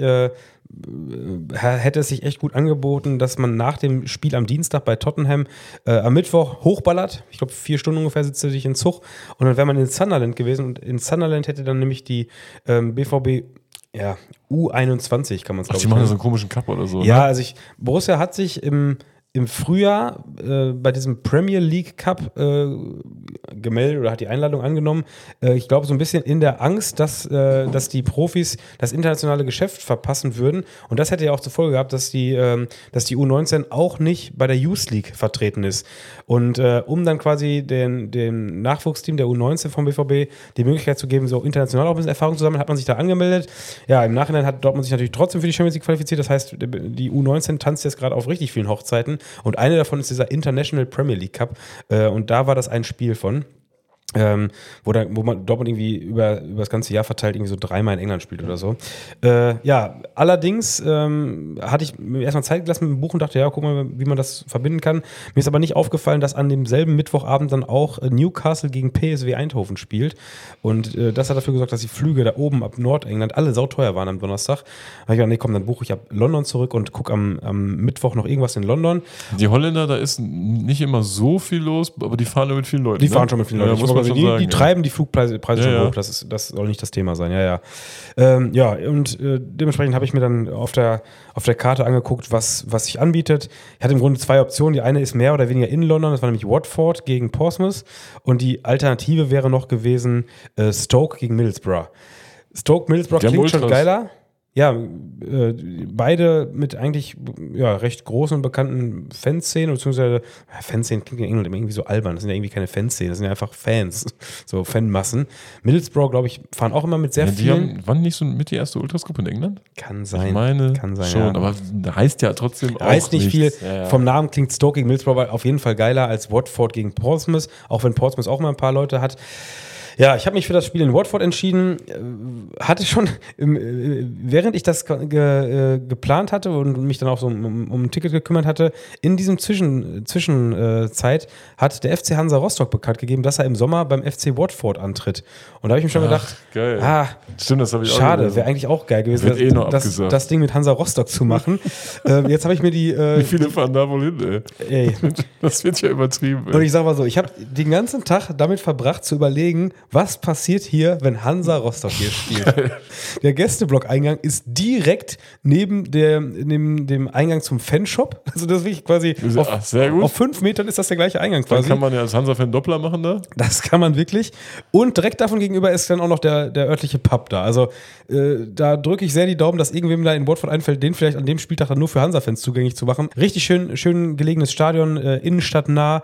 hätte es sich echt gut angeboten, dass man nach dem Spiel am Dienstag bei Tottenham am Mittwoch hochballert. Ich glaube, 4 Stunden ungefähr sitzt er sich in Zug. Und dann wäre man in Sunderland gewesen. Und in Sunderland hätte dann nämlich die BVB U21 kann man es, glaube ich. Die machen ja so einen komischen Cup oder so. Ja, ne? also Borussia hat sich im Frühjahr bei diesem Premier League Cup gemeldet oder hat die Einladung angenommen. Ich glaube, so ein bisschen in der Angst, dass die Profis das internationale Geschäft verpassen würden. Und das hätte ja auch zur Folge gehabt, dass die U19 auch nicht bei der Youth League vertreten ist. Und um dann quasi dem Nachwuchsteam der U19 vom BVB die Möglichkeit zu geben, so international auch ein bisschen Erfahrung zu sammeln, hat man sich da angemeldet. Ja, im Nachhinein hat Dortmund sich natürlich trotzdem für die Champions League qualifiziert. Das heißt, die U19 tanzt jetzt gerade auf richtig vielen Hochzeiten. Und eine davon ist dieser International Premier League Cup. Und da war das ein Spiel von, wo man Dortmund irgendwie über das ganze Jahr verteilt irgendwie so 3-mal in England spielt oder so. Allerdings hatte ich mir erstmal Zeit gelassen mit dem Buch und dachte, ja, guck mal, wie man das verbinden kann. Mir ist aber nicht aufgefallen, dass an demselben Mittwochabend dann auch Newcastle gegen PSV Eindhoven spielt. Und das hat dafür gesorgt, dass die Flüge da oben ab Nordengland alle sauteuer waren am Donnerstag. Da habe ich gedacht, nee, komm, dann buche ich ab London zurück und gucke am Mittwoch noch irgendwas in London. Die Holländer, da ist nicht immer so viel los, aber die fahren nur mit vielen Leuten. Die fahren schon mit vielen Leuten. Ja, Die treiben die Flugpreise schon hoch, das soll nicht das Thema sein, und dementsprechend habe ich mir dann auf der Karte angeguckt, was sich anbietet. Ich hatte im Grunde 2 Optionen, die eine ist mehr oder weniger in London, das war nämlich Watford gegen Portsmouth und die Alternative wäre noch gewesen Stoke gegen Middlesbrough. Middlesbrough klingt schon geiler. Ja, beide mit eigentlich recht großen und bekannten Fanszenen, beziehungsweise Fanszenen klingt in England immer irgendwie so albern, das sind ja irgendwie keine Fanszenen, das sind ja einfach Fans, so Fanmassen. Middlesbrough, glaube ich, fahren auch immer mit sehr vielen. Waren nicht so mit die erste Ultrasgruppe in England? Kann sein. Ich meine, kann sein, schon, ja. Aber heißt ja trotzdem auch heißt nicht viel. Ja. Vom Namen klingt Stoke gegen Middlesbrough auf jeden Fall geiler als Watford gegen Portsmouth, auch wenn Portsmouth auch mal ein paar Leute hat. Ja, ich habe mich für das Spiel in Watford entschieden, hatte schon, während ich das geplant hatte und mich dann auch so um ein Ticket gekümmert hatte, in diesem Zwischenzeit hat der FC Hansa Rostock bekannt gegeben, dass er im Sommer beim FC Watford antritt. Und da habe ich mir schon gedacht, geil. Stimmt, das habe ich auch schade, wäre eigentlich auch geil gewesen, das Ding mit Hansa Rostock zu machen. Jetzt habe ich mir Wie viele fahren da wohl hin, ey? Das wird ja übertrieben, ey. Und ich sag mal so, ich habe den ganzen Tag damit verbracht zu überlegen, was passiert hier, wenn Hansa Rostock hier spielt. Der Gästeblock-Eingang ist direkt neben dem Eingang zum Fanshop. Also das ist wirklich quasi sehr gut. Auf 5 Metern ist das der gleiche Eingang quasi. Dann kann man ja als Hansa-Fan Doppler machen da. Das kann man wirklich. Und direkt davon gegenüber ist dann auch noch der örtliche Pub da. Also da drücke ich sehr die Daumen, dass irgendwem da in Watford einfällt, den vielleicht an dem Spieltag dann nur für Hansa-Fans zugänglich zu machen. Richtig schön gelegenes Stadion, innenstadtnah.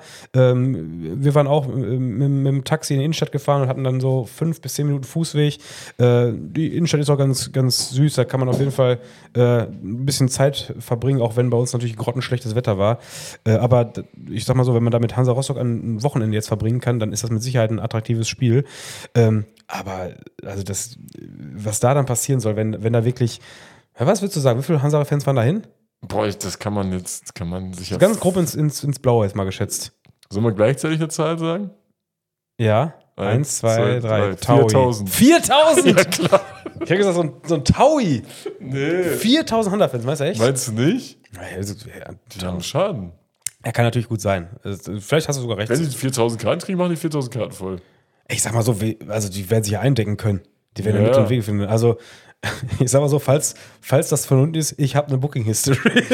Wir waren auch mit dem Taxi in die Innenstadt gefahren und hatten dann so 5 bis 10 Minuten Fußweg. Die Innenstadt ist auch ganz, ganz süß. Da kann man auf jeden Fall ein bisschen Zeit verbringen, auch wenn bei uns natürlich grottenschlechtes Wetter war. Aber ich sag mal so, wenn man da mit Hansa Rostock ein Wochenende jetzt verbringen kann, dann ist das mit Sicherheit ein attraktives Spiel. Aber also was da dann passieren soll, wenn da wirklich, was würdest du sagen, wie viele Hansa-Fans waren da hin? Boah, das kann man sicher. Ganz grob ins Blaue jetzt mal geschätzt. Sollen wir gleichzeitig eine Zahl sagen? Ja. 1, 2, 3. 4.000. 4.000? Ja, klar. Ich hätte gesagt, so ein Taui. Nee. 4.000 Hansa-Fans, meinst du echt? Meinst du nicht? Die haben Schaden. Er kann natürlich gut sein. Vielleicht hast du sogar recht. Wenn die 4.000 Karten kriegen, machen die 4.000 Karten voll. Ich sag mal so, also die werden sich ja eindecken können. Die werden ja Mittel und Wege finden. Also, ich sag mal so, falls das von unten ist, ich habe eine Booking-History.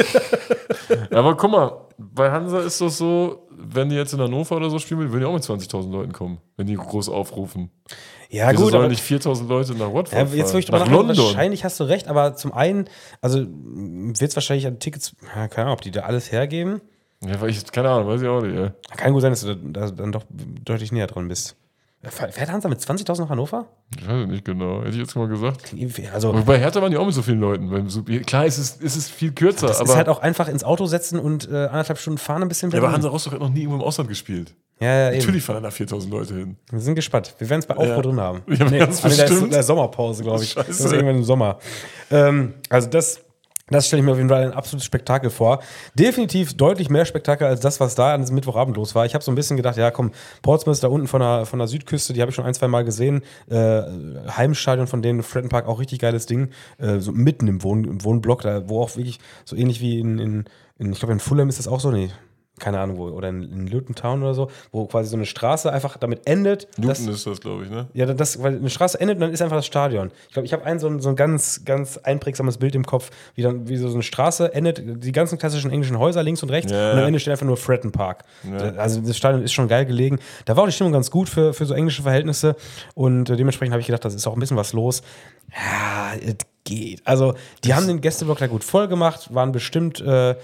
Aber guck mal, bei Hansa ist das so, wenn die jetzt in Hannover oder so spielen, würden die auch mit 20.000 Leuten kommen, wenn die groß aufrufen. Ja, Wieso gut, sollen aber nicht 4.000 Leute nach Watford fahren? jetzt, wo ich drüber nachdenke, wahrscheinlich hast du recht, aber zum einen, also wird es wahrscheinlich an Tickets, keine Ahnung, ob die da alles hergeben. Ja, keine Ahnung, weiß ich auch nicht. Ja. Kann gut sein, dass du da dann doch deutlich näher dran bist. Fährt Hansa mit 20.000 nach Hannover? Ich weiß nicht genau, hätte ich jetzt mal gesagt. Also, aber bei Hertha waren die auch mit so vielen Leuten. Klar, es ist viel kürzer. Das aber ist halt auch einfach ins Auto setzen und 1,5 Stunden fahren ein bisschen. Ja, aber Hansa Rostock hat noch nie irgendwo im Ausland gespielt. Ja, natürlich fahren da 4.000 Leute hin. Wir sind gespannt. Wir werden es bei Aufbau drin haben. Ja, nee, da ist in der Sommerpause, glaube ich. Scheiße. Das ist irgendwann im Sommer. Also das stelle ich mir auf jeden Fall ein absolutes Spektakel vor. Definitiv deutlich mehr Spektakel als das, was da an diesem Mittwochabend los war. Ich habe so ein bisschen gedacht, ja komm, Portsmouth da unten von der Südküste, die habe ich schon 1-2 Mal gesehen. Heimstadion von denen, Fratton Park, auch richtig geiles Ding. So mitten im Wohnblock, da, wo auch wirklich so ähnlich wie ich glaube in Fulham ist das auch so, nee. Keine Ahnung wo, oder in Luton Town oder so, wo quasi so eine Straße einfach damit endet. Luton ist das, glaube ich, ne? Ja, weil eine Straße endet und dann ist einfach das Stadion. Ich glaube, ich habe so ein ganz, ganz einprägsames Bild im Kopf, wie so eine Straße endet, die ganzen klassischen englischen Häuser links und rechts und am Ende steht einfach nur Fratton Park. Ja. Also das Stadion ist schon geil gelegen. Da war auch die Stimmung ganz gut für so englische Verhältnisse und dementsprechend habe ich gedacht, das ist auch ein bisschen was los. Ja, es geht. Also die haben den Gästeblock da gut voll gemacht, waren bestimmt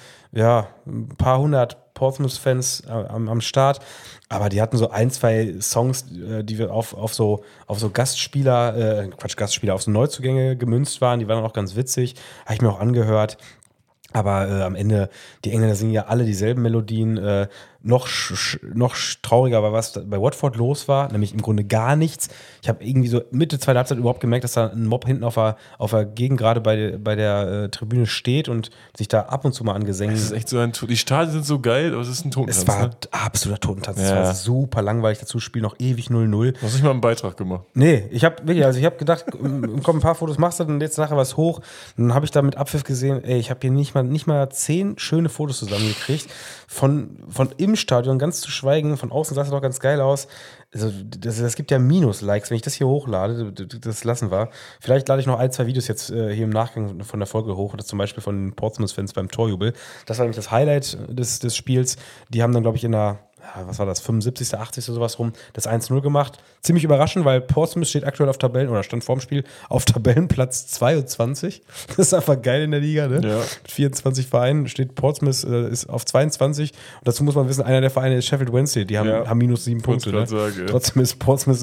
ein paar hundert Portsmouth-Fans am Start, aber die hatten so 1-2 Songs, die wir auf so Gastspieler, auf so Neuzugänge gemünzt waren, die waren auch ganz witzig, habe ich mir auch angehört. Aber am Ende, die Engländer singen ja alle dieselben Melodien. Noch trauriger war, was bei Watford los war, nämlich im Grunde gar nichts. Ich habe irgendwie so Mitte zweiter Halbzeit überhaupt gemerkt, dass da ein Mob hinten auf der Gegend gerade bei der Tribüne steht und sich da ab und zu mal angesängt. Das ist echt so die Stadien sind so geil, aber es ist ein Totentanz. Es war absoluter Totentanz. Es war super langweilig. Dazu Spiel noch ewig 0-0. Du hast nicht mal einen Beitrag gemacht. Nee, ich habe gedacht, komm, ein paar Fotos machst du, dann lädst du nachher was hoch. Dann habe ich da mit Abpfiff gesehen, ich habe hier nicht mal 10 schöne Fotos zusammengekriegt. Von im Stadion, ganz zu schweigen, von außen sah es doch ganz geil aus. Also, das gibt ja Minus-Likes, wenn ich das hier hochlade, das lassen wir. Vielleicht lade ich noch 1-2 Videos jetzt hier im Nachgang von der Folge hoch, oder zum Beispiel von den Portsmouth-Fans beim Torjubel. Das war nämlich das Highlight des Spiels. Die haben dann, glaube ich, in der, was war das, 75., 80. sowas rum, das 1-0 gemacht. Ziemlich überraschend, weil Portsmouth steht aktuell stand vorm Spiel auf Tabellenplatz 22. Das ist einfach geil in der Liga, ne? Ja. Mit 24 Vereinen steht Portsmouth ist auf 22. Und dazu muss man wissen, einer der Vereine ist Sheffield Wednesday. Die haben minus 7 Punkte. Ne? Trotzdem ist Portsmouth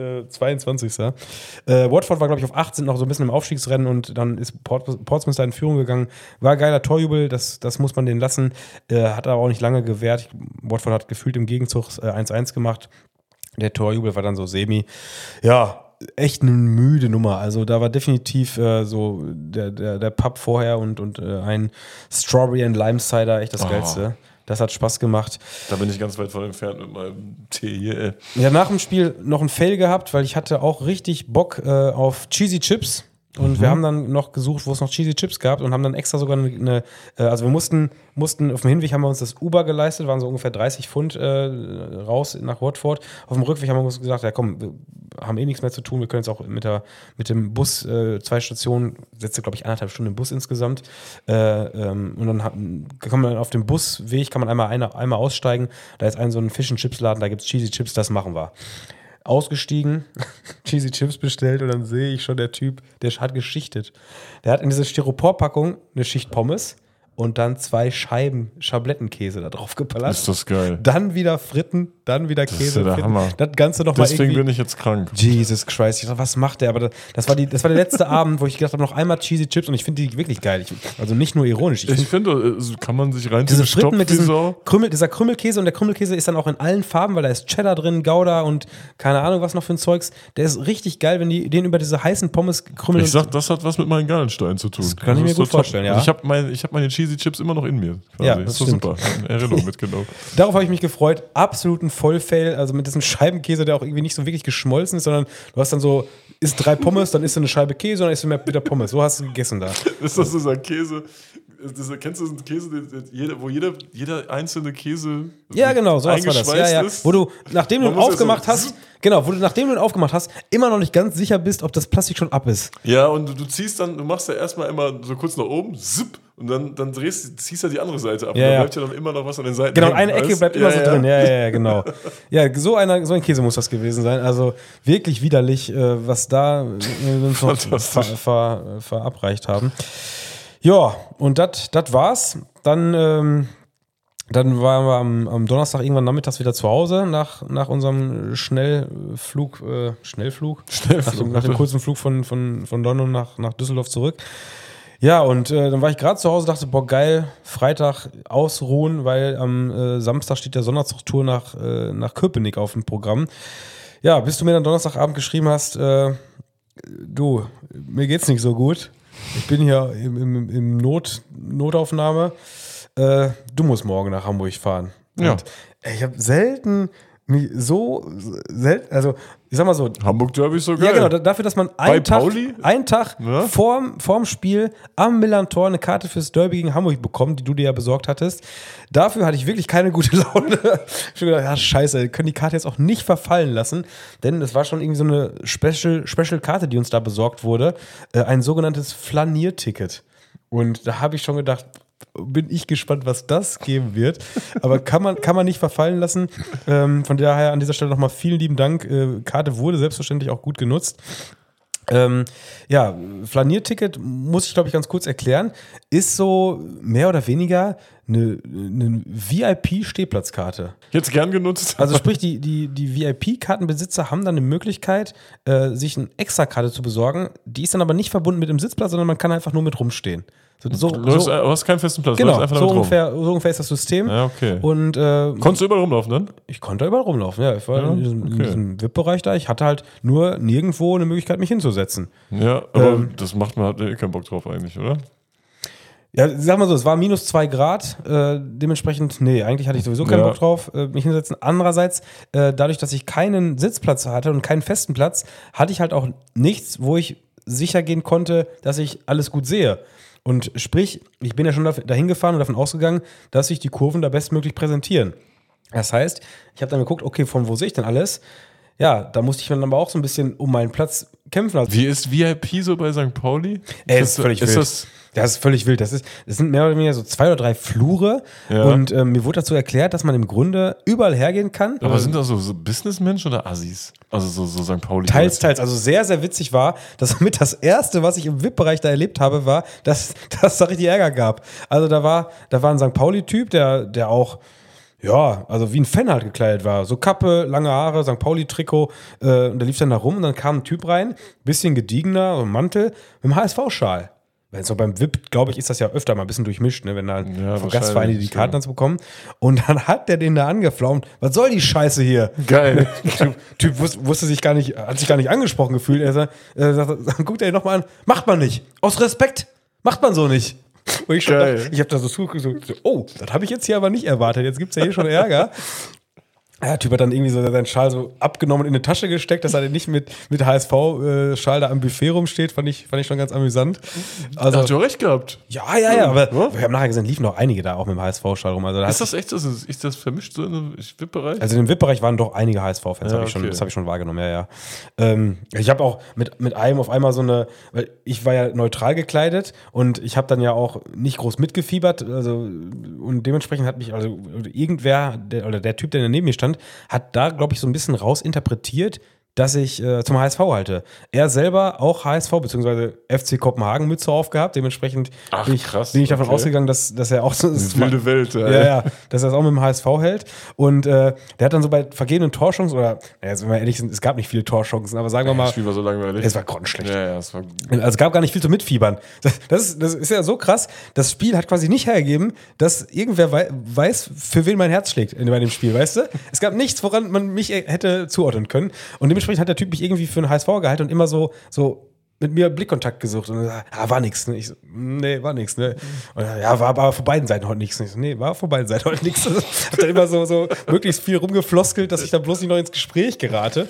22. Watford war, glaube ich, auf 18 noch so ein bisschen im Aufstiegsrennen und dann ist Portsmouth da in Führung gegangen. War geiler Torjubel, das muss man denen lassen. Hat aber auch nicht lange gewährt. Watford hat gefühlt im Gegenzug 1-1 gemacht. Der Torjubel war dann so semi. Ja, echt eine müde Nummer. Also da war definitiv so der Pub vorher und ein Strawberry and Lime Cider echt das Geilste. Das hat Spaß gemacht. Da bin ich ganz weit von entfernt mit meinem Tee hier, ey. Ja, nach dem Spiel noch ein Fail gehabt, weil ich hatte auch richtig Bock auf Cheesy Chips. Und wir haben dann noch gesucht, wo es noch Cheesy Chips gab und haben dann extra sogar also wir mussten auf dem Hinweg haben wir uns das Uber geleistet, waren so ungefähr 30 Pfund raus nach Watford. Auf dem Rückweg haben wir uns gesagt, ja komm, wir haben eh nichts mehr zu tun, wir können jetzt auch mit dem Bus 2 Stationen, setzte glaube ich 1,5 Stunden im Bus insgesamt. Und dann kann man auf dem Busweg, kann man einmal aussteigen, da ist so ein Fish and Chips Laden, da gibt es Cheesy Chips, das machen wir. Ausgestiegen, Cheesy Chips bestellt und dann sehe ich schon, der Typ, der hat geschichtet. Der hat in diese Styroporpackung eine Schicht Pommes und dann 2 Scheiben Schablettenkäse da drauf geballert. Ist das geil. Dann wieder Fritten, dann wieder Käse. Das ist ja der Hammer. Das Ganze noch Deswegen mal irgendwie. bin ich jetzt krank. Jesus Christ. Ich dachte, was macht der? Aber das war der letzte Abend, wo ich gedacht habe, noch einmal Cheesy Chips und ich finde die wirklich geil. Also nicht nur ironisch. Ich finde, kann man sich rein diese Fritten mit dieser Krümmelkäse und der Krümmelkäse ist dann auch in allen Farben, weil da ist Cheddar drin, Gouda und keine Ahnung was noch für ein Zeugs. Der ist richtig geil, wenn die den über diese heißen Pommes krümmeln. Ich sag, das hat was mit meinen Gallensteinen zu tun. Das kann ich mir gut vorstellen, ja. Ich habe meine Cheesy Chips immer noch in mir. Quasi. Ja, das ist stimmt. Super. Erinnerung mitgenommen. Darauf habe ich mich gefreut. Absoluten Vollfail. Also mit diesem Scheibenkäse, der auch irgendwie nicht so wirklich geschmolzen ist, sondern du hast dann so, isst 3 Pommes, dann isst du eine Scheibe Käse und dann isst du wieder Pommes. So hast du gegessen da. Ist das dieser Käse? kennst du diesen Käse, wo jeder einzelne Käse ja, genau, so war das. Ja. Ist? Wo du, nachdem du ihn aufgemacht hast, immer noch nicht ganz sicher bist, ob das Plastik schon ab ist. Ja, und du machst ja erstmal immer so kurz nach oben, zipp, und dann ziehst du die andere Seite ab. Ja, und dann bleibt ja dann immer noch was an den Seiten. Genau, hängen, eine Ecke bleibt immer so drin. Ja, genau. Ja, so ein Käse muss das gewesen sein. Also wirklich widerlich, was da verabreicht haben. Ja, und das war's. Dann waren wir am Donnerstag irgendwann nachmittags wieder zu Hause nach unserem Schnellflug. Nach dem kurzen Flug von London nach Düsseldorf zurück. Ja, und dann war ich gerade zu Hause, dachte, boah, geil, Freitag ausruhen, weil am Samstag steht der Sonderzugtour nach Köpenick auf dem Programm. Ja, bis du mir dann Donnerstagabend geschrieben hast, du, mir geht's nicht so gut. Ich bin hier im Notaufnahme. Du musst morgen nach Hamburg fahren. Ja. Und, ich habe selten, also ich sag mal so. Hamburg Derby ist so geil. Ja, genau, dafür, dass man einen Tag ja? vorm Spiel am Millern-Tor eine Karte fürs Derby gegen Hamburg bekommt, die du dir ja besorgt hattest. Dafür hatte ich wirklich keine gute Laune. Ich habe gedacht, ja, scheiße, wir können die Karte jetzt auch nicht verfallen lassen, denn es war schon irgendwie so eine Special-Karte, die uns da besorgt wurde. Ein sogenanntes Flanierticket. Und da habe ich schon gedacht, bin ich gespannt, was das geben wird. Aber kann man nicht verfallen lassen. Von daher an dieser Stelle nochmal vielen lieben Dank. Karte wurde selbstverständlich auch gut genutzt. Ja, Flanierticket, muss ich glaube ich ganz kurz erklären, ist so mehr oder weniger eine VIP-Stehplatzkarte. Jetzt gern genutzt. Also sprich, die VIP-Kartenbesitzer haben dann eine Möglichkeit, sich eine Extrakarte zu besorgen. Die ist dann aber nicht verbunden mit dem Sitzplatz, sondern man kann einfach nur mit rumstehen. Du hast keinen festen Platz. Genau, einfach so ungefähr ist das System. Ja, okay. Und, konntest du überall rumlaufen dann? Ich konnte überall rumlaufen, ja. Ich war in diesem VIP-Bereich da. Ich hatte halt nur nirgendwo eine Möglichkeit, mich hinzusetzen. Ja, aber das hat keinen Bock drauf eigentlich, oder? Ja, sag mal so, es war minus 2 Grad, dementsprechend, eigentlich hatte ich sowieso keinen Bock drauf, mich hinsetzen. Andererseits, dadurch, dass ich keinen Sitzplatz hatte und keinen festen Platz, hatte ich halt auch nichts, wo ich sicher gehen konnte, dass ich alles gut sehe. Und sprich, ich bin ja schon dahin gefahren und davon ausgegangen, dass sich die Kurven da bestmöglich präsentieren. Das heißt, ich habe dann geguckt, okay, von wo sehe ich denn alles? Ja, da musste ich dann aber auch so ein bisschen um meinen Platz kämpfen. Also, wie ist VIP so bei St. Pauli? Das ist völlig wild. Das ist völlig wild. Das sind mehr oder weniger so 2 oder 3 Flure. Ja. Und mir wurde dazu erklärt, dass man im Grunde überall hergehen kann. Aber sind das so Businessmenschen oder Assis? Also so St. Pauli? Teils. Also sehr, sehr witzig war, dass mit das Erste, was ich im VIP-Bereich da erlebt habe, war, dass da richtig Ärger gab. Also da war ein St. Pauli-Typ, der auch, ja, also wie ein Fan halt gekleidet war. So Kappe, lange Haare, St. Pauli-Trikot. Und der lief dann da rum und dann kam ein Typ rein, bisschen gediegener, so ein Mantel, mit einem HSV-Schal. So beim VIP, glaube ich, ist das ja öfter mal ein bisschen durchmischt, ne, wenn da von Gastvereine die Karten dazu bekommen. Und dann hat der den da angeflaumt. Was soll die Scheiße hier? Geil. Typ hat sich gar nicht angesprochen gefühlt. Er sagt, guckt er ihn nochmal an. Macht man nicht. Aus Respekt. Macht man so nicht. Und ich habe da so zugeguckt, oh, das habe ich jetzt hier aber nicht erwartet. Jetzt gibt es ja hier schon Ärger. Ja, der Typ hat dann irgendwie so seinen Schal so abgenommen und in eine Tasche gesteckt, dass er nicht mit HSV-Schal da am Buffet rumsteht, fand ich schon ganz amüsant. Also, hat schon recht gehabt. Ja, aber wir haben nachher gesehen, liefen noch einige da auch mit dem HSV-Schal rum. Also, ist das echt so? Ist das vermischt so im VIP-Bereich? Also im VIP-Bereich waren doch einige HSV-Fans, das habe ich schon wahrgenommen, ja. Ich habe auch mit einem auf einmal weil ich war ja neutral gekleidet und ich habe dann ja auch nicht groß mitgefiebert, also und dementsprechend hat mich irgendwer, der Typ, der neben mir stand, hat da, glaube ich, so ein bisschen rausinterpretiert, dass ich zum HSV halte. Er selber auch HSV, beziehungsweise FC Kopenhagen Mütze aufgehabt. Dementsprechend bin ich davon ausgegangen, dass er auch so ist. Wilde Welt. Ja, dass er es auch mit dem HSV hält. Und der hat dann so bei vergebenen Torchancen, oder, wenn wir ehrlich sind, es gab nicht viele Torchancen, aber sagen wir mal. Das Spiel war so langweilig. Es war grottenschlecht. Ja, es war also es gab gar nicht viel zu mitfiebern. Das ist ja so krass. Das Spiel hat quasi nicht hergegeben, dass irgendwer weiß, für wen mein Herz schlägt bei dem Spiel, weißt du? Es gab nichts, woran man mich hätte zuordnen können. Und dementsprechend hat der Typ mich irgendwie für einen HSV gehalten und immer so mit mir Blickkontakt gesucht und gesagt, war nix. Ne? Ich so, nee, war nix. Ne? Und ja, war aber von beiden Seiten heute nichts. Ne? Nee, war von beiden Seiten heute nichts. Hat dann immer so möglichst viel rumgefloskelt, dass ich da bloß nicht noch ins Gespräch gerate.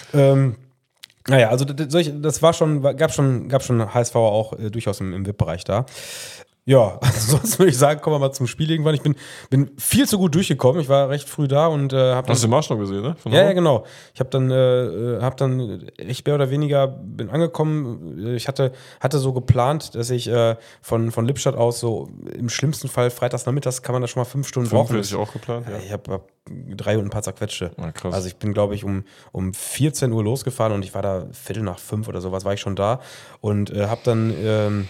Naja, also das gab schon HSV auch durchaus im VIP-Bereich da. Ja, ansonsten würde ich sagen, kommen wir mal zum Spiel irgendwann. Ich bin viel zu gut durchgekommen. Ich war recht früh da und habe Hast du den Marsch noch gesehen, ne? Ja, genau. Ich habe dann echt mehr oder weniger bin angekommen. Ich hatte so geplant, dass ich von Lippstadt aus so im schlimmsten Fall freitags nachmittags kann man da schon mal 5 Stunden brauchen. Hätte ich auch geplant, ja. Ich hab 3 und ein paar zerquetschte. Ja, krass. Also ich bin, glaube ich, um 14 Uhr losgefahren und ich war da 4:45 oder sowas, war ich schon da und habe dann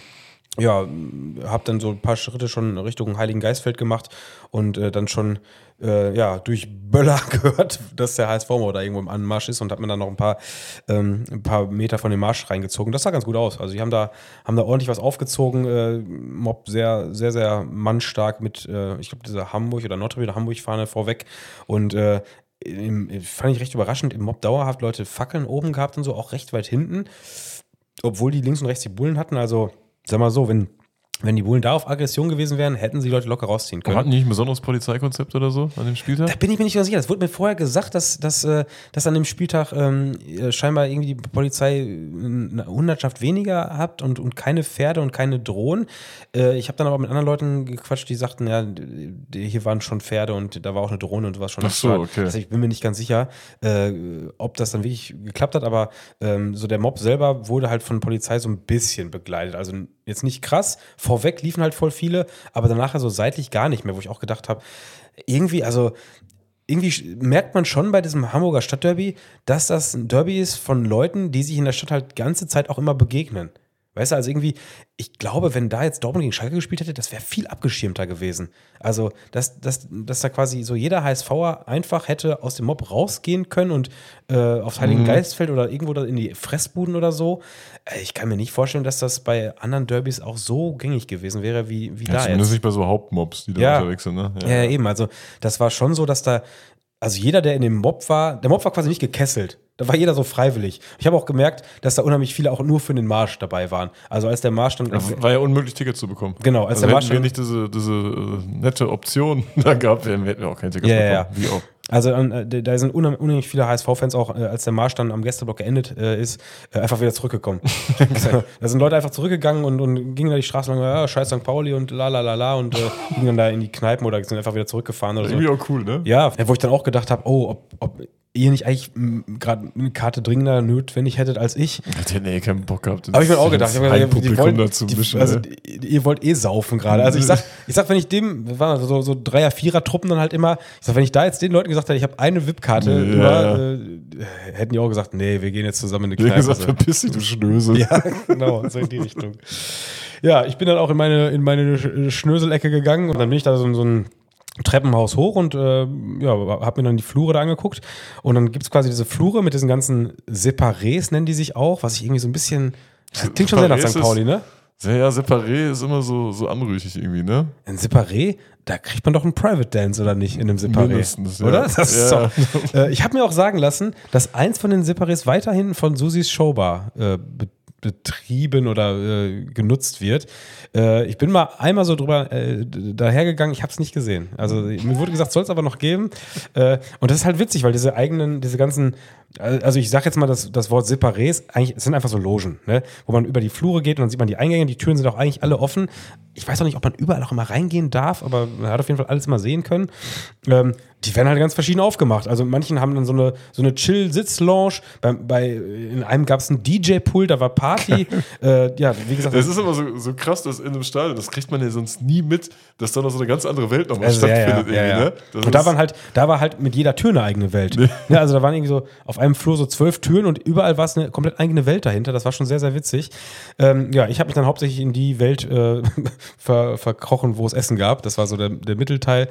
so ein paar Schritte schon Richtung Heiligengeistfeld gemacht und dann schon durch Böller gehört, dass der HSV da irgendwo im Anmarsch ist und habe mir dann noch ein paar Meter von dem Marsch reingezogen. Das sah ganz gut aus. Also die haben da ordentlich was aufgezogen. Mob sehr, sehr, sehr mannstark mit, ich glaube, dieser Hamburg- oder Nordtribüne-Hamburg-Fahne vorweg und fand ich recht überraschend, im Mob dauerhaft Leute Fackeln oben gehabt und so, auch recht weit hinten, obwohl die links und rechts die Bullen hatten, also sag mal so, wenn die Bullen da auf Aggression gewesen wären, hätten sie die Leute locker rausziehen können. Hatten die nicht ein besonderes Polizeikonzept oder so an dem Spieltag? Da bin ich mir nicht ganz sicher. Das wurde mir vorher gesagt, dass an dem Spieltag scheinbar irgendwie die Polizei eine Hundertschaft weniger hat und keine Pferde und keine Drohnen. Ich habe dann aber mit anderen Leuten gequatscht, die sagten, ja, hier waren schon Pferde und da war auch eine Drohne und du warst schon. Ach so, okay. Also ich bin mir nicht ganz sicher, ob das dann wirklich geklappt hat, aber so der Mob selber wurde halt von der Polizei so ein bisschen begleitet. Also jetzt nicht krass. Vorweg liefen halt voll viele, aber danach so seitlich gar nicht mehr, wo ich auch gedacht habe, irgendwie merkt man schon bei diesem Hamburger Stadtderby, dass das ein Derby ist von Leuten, die sich in der Stadt halt ganze Zeit auch immer begegnen. Weißt du, also irgendwie, ich glaube, wenn da jetzt Dortmund gegen Schalke gespielt hätte, das wäre viel abgeschirmter gewesen. Also, dass da quasi so jeder HSVer einfach hätte aus dem Mob rausgehen können und aufs Heiligengeistfeld oder irgendwo da in die Fressbuden oder so. Ich kann mir nicht vorstellen, dass das bei anderen Derbys auch so gängig gewesen wäre, wie da jetzt. Zumindest nicht bei so Hauptmobs, die da unterwegs sind, ne? Ja, eben. Also, das war schon so, dass da, also jeder, der in dem Mob war, der Mob war quasi nicht gekesselt. Da war jeder so freiwillig. Ich habe auch gemerkt, dass da unheimlich viele auch nur für den Marsch dabei waren. Also als der Marsch dann... War ja unmöglich, Tickets zu bekommen. Genau. Als also der Marsch hätten wir nicht diese nette Option da gehabt, hätten wir auch kein Ticket bekommen. Ja. Wie auch. Also da sind unheimlich viele HSV-Fans auch, als der Marsch dann am Gästeblock geendet ist, einfach wieder zurückgekommen. Da sind Leute einfach zurückgegangen und gingen da die Straße lang, ja, scheiß St. Pauli und la und gingen dann da in die Kneipen oder sind einfach wieder zurückgefahren oder so. Irgendwie auch cool, ne? Ja, wo ich dann auch gedacht habe, ob ihr nicht eigentlich gerade eine Karte dringender notwendig hättet als ich. Ich hätte eh keinen Bock gehabt. Habe ich mir auch gedacht. Ihr ihr wollt saufen gerade. Also ich sag, wenn ich dem, waren so 3er, 4er Truppen dann halt immer, ich sag, wenn ich da jetzt den Leuten gesagt hätte, ich habe eine VIP-Karte, hätten die auch gesagt, nee, wir gehen jetzt zusammen in eine Kneipe. gesagt, verpiss dich, du Schnösel. Ja, genau, so in die Richtung. Ja, ich bin dann auch in meine Schnöselecke gegangen und dann bin ich da so ein Treppenhaus hoch und habe mir dann die Flure da angeguckt und dann gibt es quasi diese Flure mit diesen ganzen Separés, nennen die sich auch, was ich irgendwie so ein bisschen, das klingt schon sehr nach St. Pauli, ne? Ja, Separé ist immer so anrüchig irgendwie, ne? Ein Separé, da kriegt man doch einen Private Dance, oder nicht, in einem Separé, mindestens, ja. Oder? Das ist so. Ich habe mir auch sagen lassen, dass eins von den Separés weiterhin von Susis Showbar betrieben oder genutzt wird. Ich bin mal einmal so drüber dahergegangen, ich habe es nicht gesehen. Also mir wurde gesagt, soll es aber noch geben. Und das ist halt witzig, weil diese ganzen, also ich sage jetzt mal das Wort Separés, eigentlich, es sind einfach so Logen, ne? Wo man über die Flure geht und dann sieht man die Eingänge, die Türen sind auch eigentlich alle offen. Ich weiß auch nicht, ob man überall auch immer reingehen darf, aber man hat auf jeden Fall alles immer sehen können. Die werden halt ganz verschieden aufgemacht. Also manchen haben dann so eine Chill-Sitz-Lounge. In einem gab es einen DJ-Pool, da war Party. Wie gesagt. Das ist immer so krass, dass in einem Stadion, das kriegt man ja sonst nie mit, dass da noch so eine ganz andere Welt nochmal stattfindet. Ja. Und da war halt mit jeder Tür eine eigene Welt. Ja, also da waren irgendwie so auf einem Flur so 12 Türen und überall war es eine komplett eigene Welt dahinter. Das war schon sehr, sehr witzig. Ich habe mich dann hauptsächlich in die Welt verkrochen, wo es Essen gab. Das war so der Mittelteil.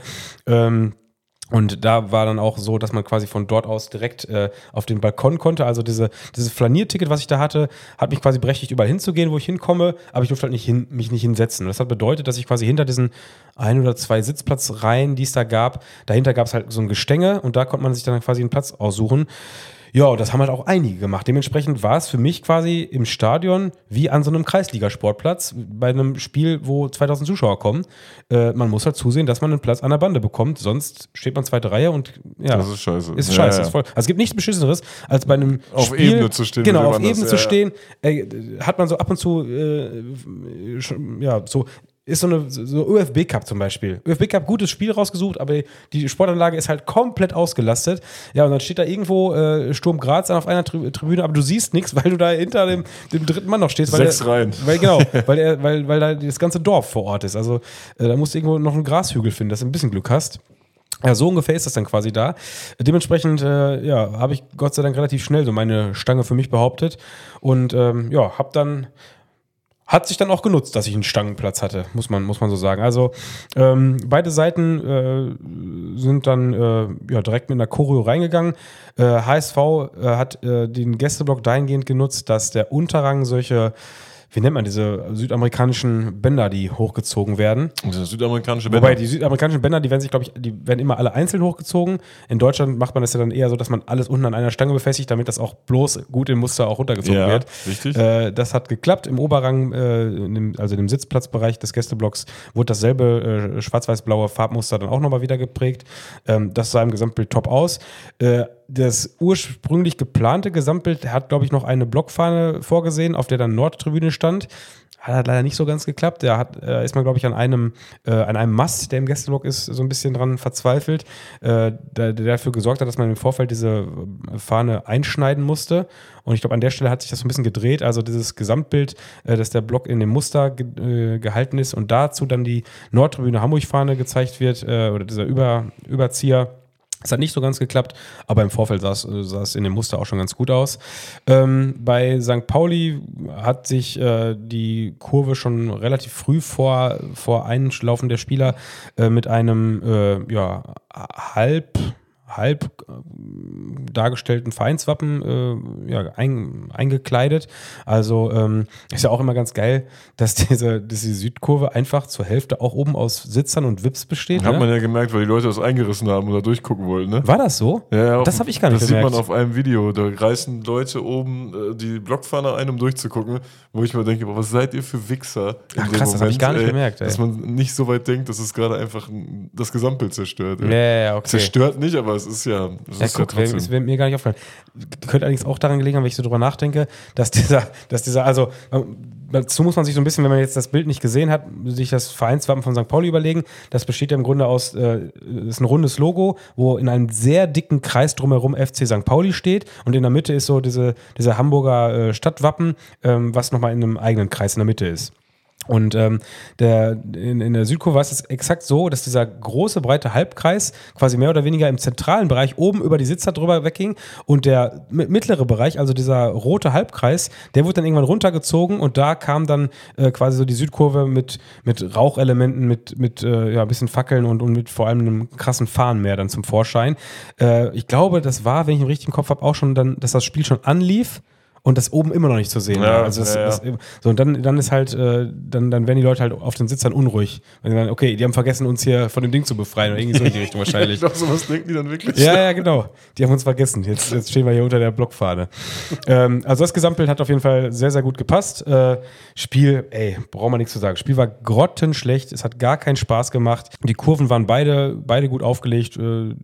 Und da war dann auch so, dass man quasi von dort aus direkt auf den Balkon konnte. Also dieses Flanierticket, was ich da hatte, hat mich quasi berechtigt, überall hinzugehen, wo ich hinkomme. Aber ich durfte halt mich nicht hinsetzen. Und das hat bedeutet, dass ich quasi hinter diesen 1 oder 2 Sitzplatzreihen, die es da gab, dahinter gab es halt so ein Gestänge und da konnte man sich dann quasi einen Platz aussuchen. Ja, und das haben halt auch einige gemacht. Dementsprechend war es für mich quasi im Stadion wie an so einem Kreisligasportplatz bei einem Spiel, wo 2000 Zuschauer kommen. Man muss halt zusehen, dass man einen Platz an der Bande bekommt, sonst steht man zweite Reihe und ja. Das ist scheiße. Ist scheiße. Ist voll. Also es gibt nichts Beschisseneres, als bei einem auf Spiel, Ebene zu stehen. Genau, auf Ebene zu stehen. Hat man so ab und zu ist so eine ÖFB Cup zum Beispiel. ÖFB Cup, gutes Spiel rausgesucht, aber die Sportanlage ist halt komplett ausgelastet. Ja, und dann steht da irgendwo Sturm Graz auf einer Tribüne, aber du siehst nichts, weil du da hinter dem dritten Mann noch stehst. 6 Reihen. Weil da das ganze Dorf vor Ort ist. Also da musst du irgendwo noch einen Grashügel finden, dass du ein bisschen Glück hast. Ja, so ungefähr ist das dann quasi da. Dementsprechend, habe ich Gott sei Dank relativ schnell so meine Stange für mich behauptet und hat sich dann auch genutzt, dass ich einen Stangenplatz hatte, muss man so sagen. Also beide Seiten sind dann direkt mit einer Choreo reingegangen. HSV hat den Gästeblock dahingehend genutzt, dass der Unterrang solche, wie nennt man diese südamerikanischen Bänder, die hochgezogen werden. Diese südamerikanische Bänder. Wobei die südamerikanischen Bänder, die werden sich, glaube ich, die werden immer alle einzeln hochgezogen. In Deutschland macht man das ja dann eher so, dass man alles unten an einer Stange befestigt, damit das auch bloß gut im Muster auch runtergezogen wird. Richtig. Das hat geklappt. Im Oberrang, also im Sitzplatzbereich des Gästeblocks, wurde dasselbe schwarz-weiß-blaue Farbmuster dann auch nochmal wieder geprägt. Das sah im Gesamtbild top aus. Das ursprünglich geplante Gesamtbild hat, glaube ich, noch eine Blockfahne vorgesehen, auf der dann Nordtribüne stand. Hat leider nicht so ganz geklappt. Da ist man, glaube ich, an einem Mast, der im Gästeblock ist, so ein bisschen dran verzweifelt, der dafür gesorgt hat, dass man im Vorfeld diese Fahne einschneiden musste. Und ich glaube, an der Stelle hat sich das so ein bisschen gedreht. Also dieses Gesamtbild, dass der Block in dem Muster gehalten ist und dazu dann die Nordtribüne Hamburg-Fahne gezeigt wird, oder dieser Überzieher. Es hat nicht so ganz geklappt, aber im Vorfeld sah es in dem Muster auch schon ganz gut aus. Bei St. Pauli hat sich die Kurve schon relativ früh vor Einlaufen der Spieler mit einem halb dargestellten Vereinswappen eingekleidet. Also ist ja auch immer ganz geil, dass diese Südkurve einfach zur Hälfte auch oben aus Sitzern und Vips besteht. Hat man ja gemerkt, weil die Leute das eingerissen haben oder durchgucken wollten. Ne? War das so? Ja, das habe ich gar nicht gemerkt. Das sieht man auf einem Video. Da reißen Leute oben die Blockfahne ein, um durchzugucken, wo ich mir denke, was seid ihr für Wichser? Ach krass, das habe ich gar nicht gemerkt. Dass man nicht so weit denkt, dass es gerade einfach das Gesamtbild zerstört. Ja, okay. Zerstört nicht, aber es ist ja... Das wäre mir gar nicht aufgefallen. Könnte allerdings auch daran gelegen haben, wenn ich so drüber nachdenke, dass dieser, also dazu muss man sich so ein bisschen, wenn man jetzt das Bild nicht gesehen hat, sich das Vereinswappen von St. Pauli überlegen. Das besteht ja im Grunde aus, ist ein rundes Logo, wo in einem sehr dicken Kreis drumherum FC St. Pauli steht und in der Mitte ist so diese Hamburger Stadtwappen, was nochmal in einem eigenen Kreis in der Mitte ist. Und in der Südkurve war es exakt so, dass dieser große, breite Halbkreis quasi mehr oder weniger im zentralen Bereich oben über die Sitzer drüber wegging und der mittlere Bereich, also dieser rote Halbkreis, der wurde dann irgendwann runtergezogen und da kam dann quasi so die Südkurve mit Rauchelementen, mit ein bisschen Fackeln und mit vor allem einem krassen Fahnenmeer dann zum Vorschein. Ich glaube, das war, wenn ich im richtigen Kopf habe, auch schon dann, dass das Spiel schon anlief. Und das oben immer noch nicht zu sehen. Ja, also so, und dann ist halt, dann werden die Leute halt auf den Sitzern unruhig. Wenn sie sagen, okay, die haben vergessen, uns hier von dem Ding zu befreien oder irgendwie so in die Richtung wahrscheinlich. Ich glaube, sowas denken die dann wirklich. Ja, genau. Die haben uns vergessen. Jetzt stehen wir hier unter der Blockfahne. Also das Gesamtbild hat auf jeden Fall sehr, sehr gut gepasst. Spiel, braucht man nichts zu sagen. Spiel war grottenschlecht. Es hat gar keinen Spaß gemacht. Die Kurven waren beide gut aufgelegt.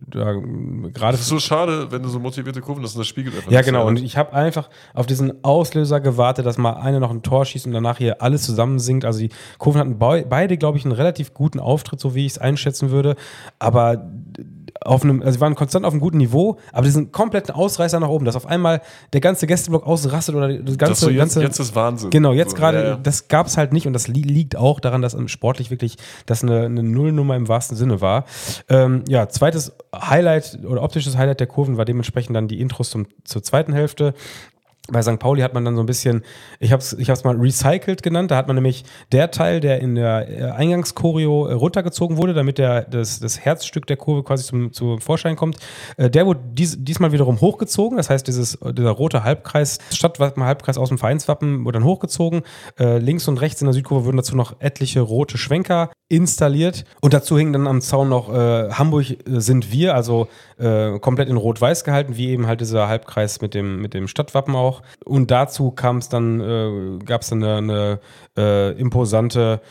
Das ist so schade, wenn du so motivierte Kurven hast und das spiegelt einfach. Ja, genau. Und ich habe einfach auf diesen Auslöser gewartet, dass mal einer noch ein Tor schießt und danach hier alles zusammen sinkt. Also die Kurven hatten beide, glaube ich, einen relativ guten Auftritt, so wie ich es einschätzen würde. Aber sie waren konstant auf einem guten Niveau, aber diesen kompletten Ausreißer nach oben, dass auf einmal der ganze Gästeblock ausrastet oder das ganze... Jetzt ist Wahnsinn. Genau, jetzt gerade, das gab es halt nicht und das liegt auch daran, dass sportlich wirklich das eine Nullnummer im wahrsten Sinne war. Zweites Highlight oder optisches Highlight der Kurven war dementsprechend dann die Intros zur zweiten Hälfte. Bei St. Pauli hat man dann so ein bisschen, ich hab's mal recycelt genannt, da hat man nämlich der Teil, der in der Eingangschoreo runtergezogen wurde, damit das Herzstück der Kurve quasi zum Vorschein kommt, der wurde diesmal wiederum hochgezogen, das heißt dieser rote Halbkreis, Stadtwappen-Halbkreis aus dem Vereinswappen wurde dann hochgezogen, links und rechts in der Südkurve wurden dazu noch etliche rote Schwenker installiert und dazu hingen dann am Zaun noch Hamburg sind wir, also komplett in rot-weiß gehalten, wie eben halt dieser Halbkreis mit dem Stadtwappen auch. Und dazu gab es dann eine imposante,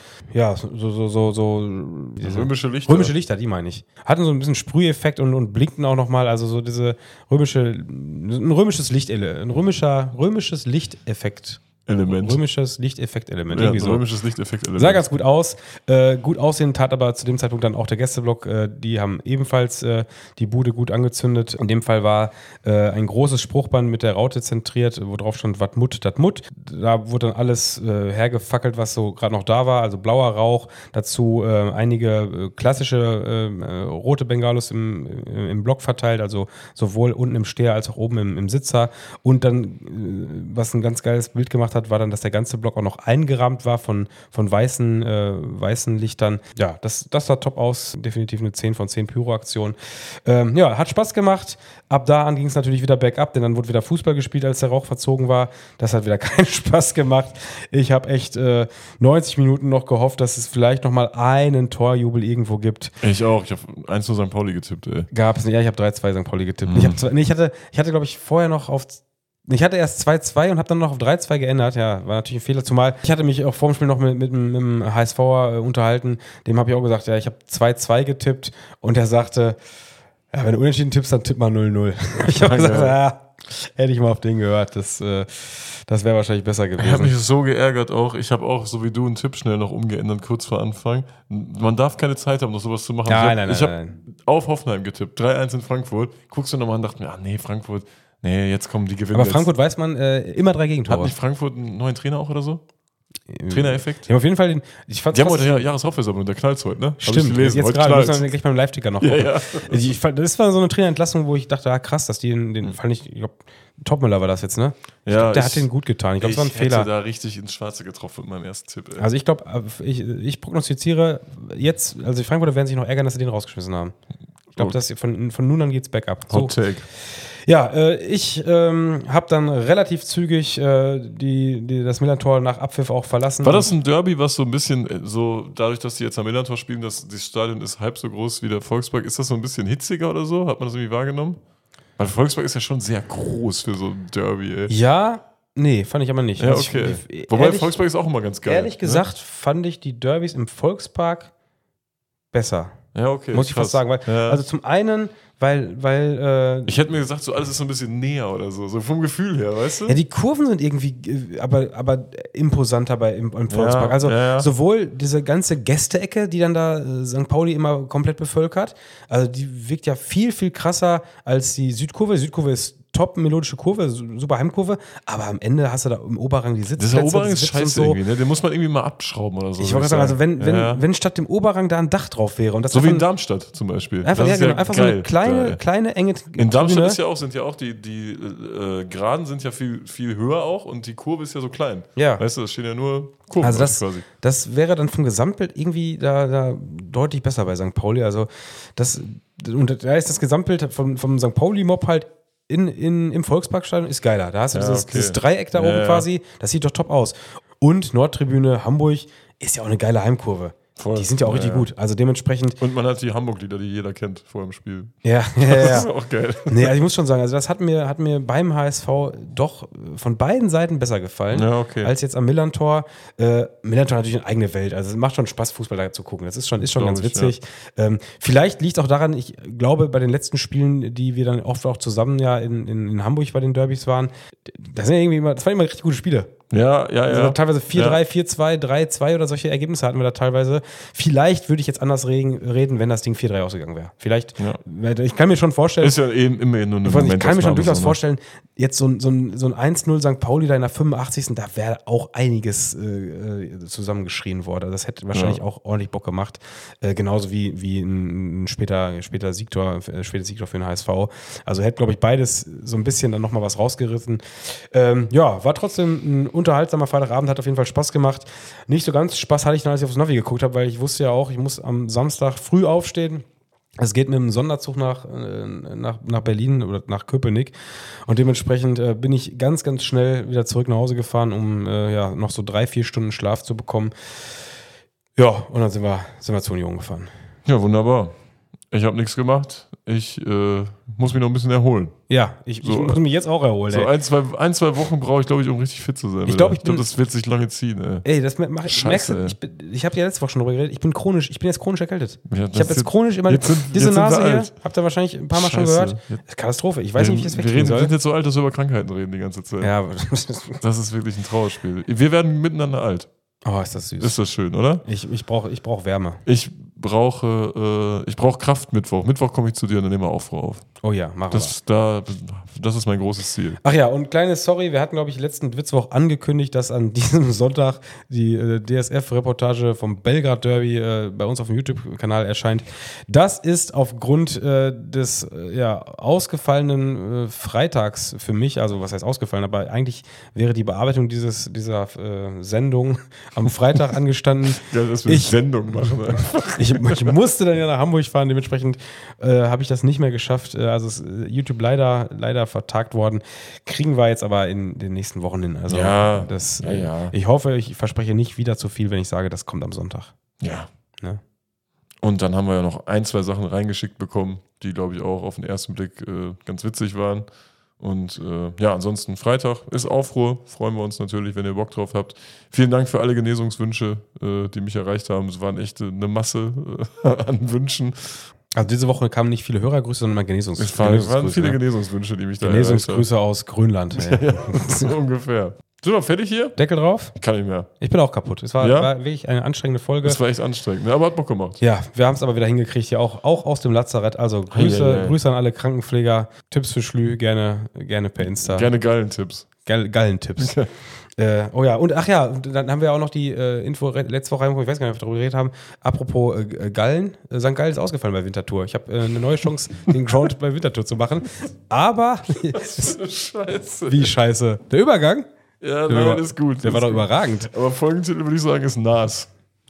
römische Lichter. Römische Lichter, die meine ich. Hatten so ein bisschen Sprüheffekt und blinkten auch nochmal, also so ein römisches Lichteffekt. Element. Römisches Lichteffektelement. Ja, irgendwie so. römisches Lichteffektelement. Sah ganz gut aus. Gut aussehen tat aber zu dem Zeitpunkt dann auch der Gästeblock. Die haben ebenfalls die Bude gut angezündet. In dem Fall war ein großes Spruchband mit der Raute zentriert, wo drauf stand, wat Mut, dat Mut. Da wurde dann alles hergefackelt, was so gerade noch da war. Also blauer Rauch, dazu einige klassische rote Bengalos im Block verteilt, also sowohl unten im Steher als auch oben im Sitzer. Und dann, was ein ganz geiles Bild gemacht hat, war dann, dass der ganze Block auch noch eingerahmt war von weißen Lichtern. Ja, das sah top aus. Definitiv eine 10 von 10 Pyro-Aktion. Ja, hat Spaß gemacht. Ab da an ging es natürlich wieder bergab, denn dann wurde wieder Fußball gespielt, als der Rauch verzogen war. Das hat wieder keinen Spaß gemacht. Ich habe echt 90 Minuten noch gehofft, dass es vielleicht noch mal einen Torjubel irgendwo gibt. Ich auch. Ich habe 1-0 St. Pauli getippt, ey. Gab es nicht. Ja, ich habe 3-2 St. Pauli getippt. Ich hatte, glaube ich, vorher noch ich hatte erst 2-2 und habe dann noch auf 3-2 geändert. Ja, war natürlich ein Fehler. Zumal ich hatte mich auch vor dem Spiel noch mit dem HSVer unterhalten. Dem habe ich auch gesagt, ja, ich habe 2-2 getippt und er sagte, ja, wenn du unentschieden tippst, dann tipp mal 0-0. Ich habe gesagt, ja, hätte ich mal auf den gehört. Das wäre wahrscheinlich besser gewesen. Ich habe mich so geärgert auch. Ich habe auch, so wie du, einen Tipp schnell noch umgeändert, kurz vor Anfang. Man darf keine Zeit haben, noch sowas zu machen. Nein. Ich habe auf Hoffenheim getippt, 3-1 in Frankfurt. Guckst du nochmal und dachte mir, nee, Frankfurt, jetzt kommen die Gewinner. Aber Frankfurt weiß man, immer 3 Gegentore. Hat nicht Frankfurt einen neuen Trainer auch oder so? Trainereffekt? Ja, auf jeden Fall. Die haben heute Jahreshauptversammlung, der knallt heute, ne? Stimmt, jetzt gerade müssen wir gleich beim Live-Ticker noch gucken. Ja. Das war so eine Trainerentlassung, wo ich dachte, krass, dass die den Fall nicht, ich glaube, Topmüller war das jetzt, ne? Der hat den gut getan. Ich glaube, es war ein Fehler. Ich hätte da richtig ins Schwarze getroffen mit meinem ersten Tipp. Ey. Also ich glaube, ich prognostiziere jetzt, also die Frankfurter werden sich noch ärgern, dass sie den rausgeschmissen haben. Ich glaube, von nun an geht's bergab. So. Hot Take. Ja, ich habe dann relativ zügig das Millern-Tor nach Abpfiff auch verlassen. War das ein Derby, was so ein bisschen so, dadurch, dass die jetzt am Millern-Tor spielen, das Stadion ist halb so groß wie der Volkspark, ist das so ein bisschen hitziger oder so? Hat man das irgendwie wahrgenommen? Weil der Volkspark ist ja schon sehr groß für so ein Derby, ey. Ja, nee, fand ich aber nicht. Ja, okay. Wobei der Volkspark ist auch immer ganz geil. Ehrlich gesagt fand ich die Derbys im Volkspark besser. Ja, okay. Muss ich fast sagen. Also zum einen, weil ich hätte mir gesagt, so alles ist so ein bisschen näher oder so vom Gefühl her, weißt du? Ja, die Kurven sind irgendwie aber imposanter im Volkspark. Sowohl diese ganze Gästeecke, die dann da St. Pauli immer komplett bevölkert, also die wirkt ja viel, viel krasser als die Südkurve. Die Südkurve ist top melodische Kurve, super Heimkurve, aber am Ende hast du da im Oberrang die Sitzplätze. Der Oberrang ist scheiße so. Irgendwie, ne? Den muss man irgendwie mal abschrauben oder so. Ich wollte sagen, also wenn statt dem Oberrang da ein Dach drauf wäre. Und das so wie in Darmstadt zum Beispiel. Einfach so eine kleine, enge in Darmstadt sind ja auch die Geraden sind ja viel, viel höher auch und die Kurve ist ja so klein. Ja. Weißt du, das stehen ja nur Kurven also quasi. Das wäre dann vom Gesamtbild irgendwie da deutlich besser bei St. Pauli. Also und da ist das Gesamtbild vom St. Pauli-Mob halt im Volksparkstadion ist geiler. Da hast du dieses Dreieck da oben quasi. Das sieht doch top aus. Und Nordtribüne Hamburg ist ja auch eine geile Heimkurve. Voll. Die sind ja auch richtig gut. Also dementsprechend. Und man hat die Hamburg-Lieder, die jeder kennt vor dem Spiel. Ja. Das ist auch geil. Nee, also ich muss schon sagen, also das hat mir beim HSV doch von beiden Seiten besser gefallen, als jetzt am Millern-Tor. Millern-Tor natürlich eine eigene Welt. Also es macht schon Spaß, Fußball da zu gucken. Das ist schon ganz witzig. Ja. Vielleicht liegt es auch daran, ich glaube, bei den letzten Spielen, die wir dann oft auch zusammen in Hamburg bei den Derbys waren, das waren immer richtig gute Spiele. Ja. Also teilweise 4-3, 4-2, 3-2 oder solche Ergebnisse hatten wir da teilweise. Vielleicht würde ich jetzt anders reden, wenn das Ding 4-3 ausgegangen wäre. Vielleicht, ich kann mir schon vorstellen. Ist ja eben immer nur eine Moment. Ich kann mir schon durchaus vorstellen, jetzt so ein 1-0 St. Pauli da in der 85. Da wäre auch einiges zusammengeschrien worden. Das hätte wahrscheinlich auch ordentlich Bock gemacht. Genauso wie ein später Siegtor für den HSV. Also hätte, glaube ich, beides so ein bisschen dann nochmal was rausgerissen. War trotzdem ein unterhaltsamer Freitagabend, hat auf jeden Fall Spaß gemacht. Nicht so ganz Spaß hatte ich dann, als ich aufs Navi geguckt habe, weil ich wusste ja auch, ich muss am Samstag früh aufstehen. Es geht mit einem Sonderzug nach Berlin oder nach Köpenick und dementsprechend bin ich ganz, ganz schnell wieder zurück nach Hause gefahren, um noch so 3-4 Stunden Schlaf zu bekommen. Ja, und dann sind wir zur Union gefahren. Ja, wunderbar. Ich habe nichts gemacht. Ich muss mich noch ein bisschen erholen. Ja, ich muss mich jetzt auch erholen. So ein, zwei Wochen brauche ich, glaube ich, um richtig fit zu sein. Ich glaube, das wird sich lange ziehen. Ey, das mache ich. Scheiße, Ich habe ja letzte Woche schon drüber geredet. Ich bin jetzt chronisch erkältet. Ja, ich habe jetzt chronisch immer diese Nase hier. Habt ihr wahrscheinlich ein paar Mal schon gehört. Das ist Katastrophe. Ich weiß nicht, wie ich das wegkriegen soll. Wir sind jetzt so alt, dass wir über Krankheiten reden die ganze Zeit. Ja. Das ist wirklich ein Trauerspiel. Wir werden miteinander alt. Oh, ist das süß. Ist das schön, oder? Ich brauch Wärme. Ich brauche Kraft Mittwoch. Mittwoch komme ich zu dir und dann nehmen wir Aufruhr auf. Oh ja, machen wir. Das ist mein großes Ziel. Ach ja, und kleines Sorry, wir hatten, glaube ich, letzten Mittwoch angekündigt, dass an diesem Sonntag die DSF-Reportage vom Belgrad Derby bei uns auf dem YouTube-Kanal erscheint. Das ist aufgrund des ausgefallenen Freitags für mich, also was heißt ausgefallen, aber eigentlich wäre die Bearbeitung dieser Sendung am Freitag angestanden. Ja, dass wir Sendung machen. Ich musste dann ja nach Hamburg fahren, dementsprechend habe ich das nicht mehr geschafft. Also ist YouTube leider vertagt worden. Kriegen wir jetzt aber in den nächsten Wochen hin. Also ich hoffe, ich verspreche nicht wieder zu viel, wenn ich sage, das kommt am Sonntag. Ja. Ne? Und dann haben wir ja noch 1, 2 Sachen reingeschickt bekommen, die, glaube ich, auch auf den ersten Blick ganz witzig waren. Und ansonsten Freitag ist Aufruhr. Freuen wir uns natürlich, wenn ihr Bock drauf habt. Vielen Dank für alle Genesungswünsche, die mich erreicht haben. Es waren echt eine Masse an Wünschen. Also diese Woche kamen nicht viele Hörergrüße, sondern mal Genesungsgrüße. Es waren viele Genesungswünsche, die mich da erreicht haben. Genesungsgrüße aus Grönland. Ja, so ungefähr. Sind wir fertig hier? Deckel drauf? Kann nicht mehr. Ich bin auch kaputt. Es war wirklich eine anstrengende Folge. Es war echt anstrengend, aber hat Bock gemacht. Ja, wir haben es aber wieder hingekriegt, hier auch aus dem Lazarett. Also Grüße an alle Krankenpfleger. Tipps für Schlü, gerne per Insta. Gerne Gallentipps. Gallentipps. Und dann haben wir auch noch die Info letzte Woche, ich weiß gar nicht, ob wir darüber geredet haben. Apropos Gallen, St. Gallen ist ausgefallen bei Winterthur. Ich habe eine neue Chance, den Ground bei Winterthur zu machen. Aber. Scheiße. Wie scheiße? Der Übergang? Ja, nein, ist gut. Der war doch überragend. Aber Folgentitel würde ich sagen, ist Nas.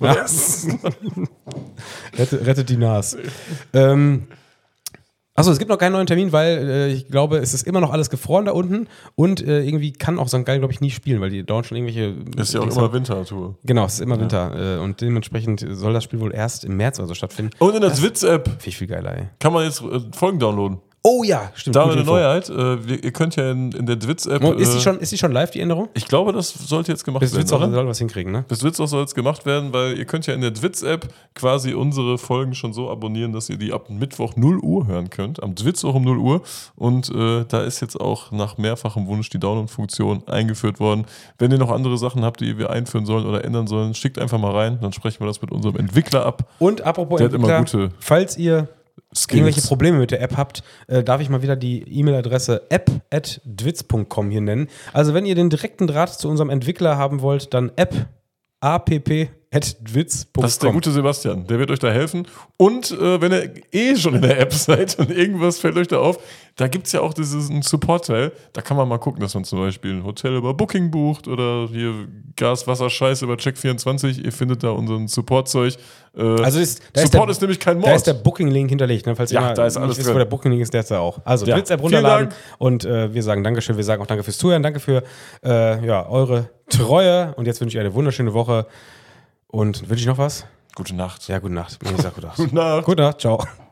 Rettet die Nas. Achso, es gibt noch keinen neuen Termin, weil ich glaube, es ist immer noch alles gefroren da unten und irgendwie kann auch St. Gallen, glaube ich, nie spielen, weil die dauern schon irgendwelche... Ist ja auch immer Wintertour. Genau, es ist immer Winter und dementsprechend soll das Spiel wohl erst im März oder so stattfinden. Und in der Twitch-App finde ich viel geiler, ey. Kann man jetzt Folgen downloaden. Oh ja, stimmt. Da haben wir eine Neuheit. Ihr könnt ja in der Dwitz-App... Ist die schon live, die Änderung? Ich glaube, das sollte jetzt gemacht werden. Bis Dwitz soll was hinkriegen, ne? Bis Dwitz soll es gemacht werden, weil ihr könnt ja in der Dwitz-App quasi unsere Folgen schon so abonnieren, dass ihr die ab Mittwoch 0 Uhr hören könnt. Am Dwitz auch um 0 Uhr. Und da ist jetzt auch nach mehrfachem Wunsch die Download-Funktion eingeführt worden. Wenn ihr noch andere Sachen habt, die wir einführen sollen oder ändern sollen, schickt einfach mal rein. Dann sprechen wir das mit unserem Entwickler ab. Und apropos der Entwickler, hat immer gute falls ihr irgendwelche Probleme mit der App habt, darf ich mal wieder die E-Mail-Adresse app@dwitz.com hier nennen. Also wenn ihr den direkten Draht zu unserem Entwickler haben wollt, dann app@dwitz.com. Das ist der gute Sebastian, der wird euch da helfen. Und wenn ihr schon in der App seid und irgendwas fällt euch da auf, da gibt es ja auch diesen Support-Teil. Da kann man mal gucken, dass man zum Beispiel ein Hotel über Booking bucht oder hier Gas, Wasser, Scheiße über Check24. Ihr findet da unseren Support-Zeug. Also Support ist nämlich kein Mord. Da ist der Booking-Link hinterlegt, ne? Falls ihr da ist alles nicht wisst, drin. wo der Booking-Link ist, der ist da auch. Also Dwitz-App runterladen und wir sagen Dankeschön, wir sagen auch Danke fürs Zuhören, danke für eure Treue und jetzt wünsche ich eine wunderschöne Woche und wünsche ich noch was? Gute Nacht. Ja, gute Nacht. Ich sag gute Nacht. Gute Nacht. Gute Nacht, ciao.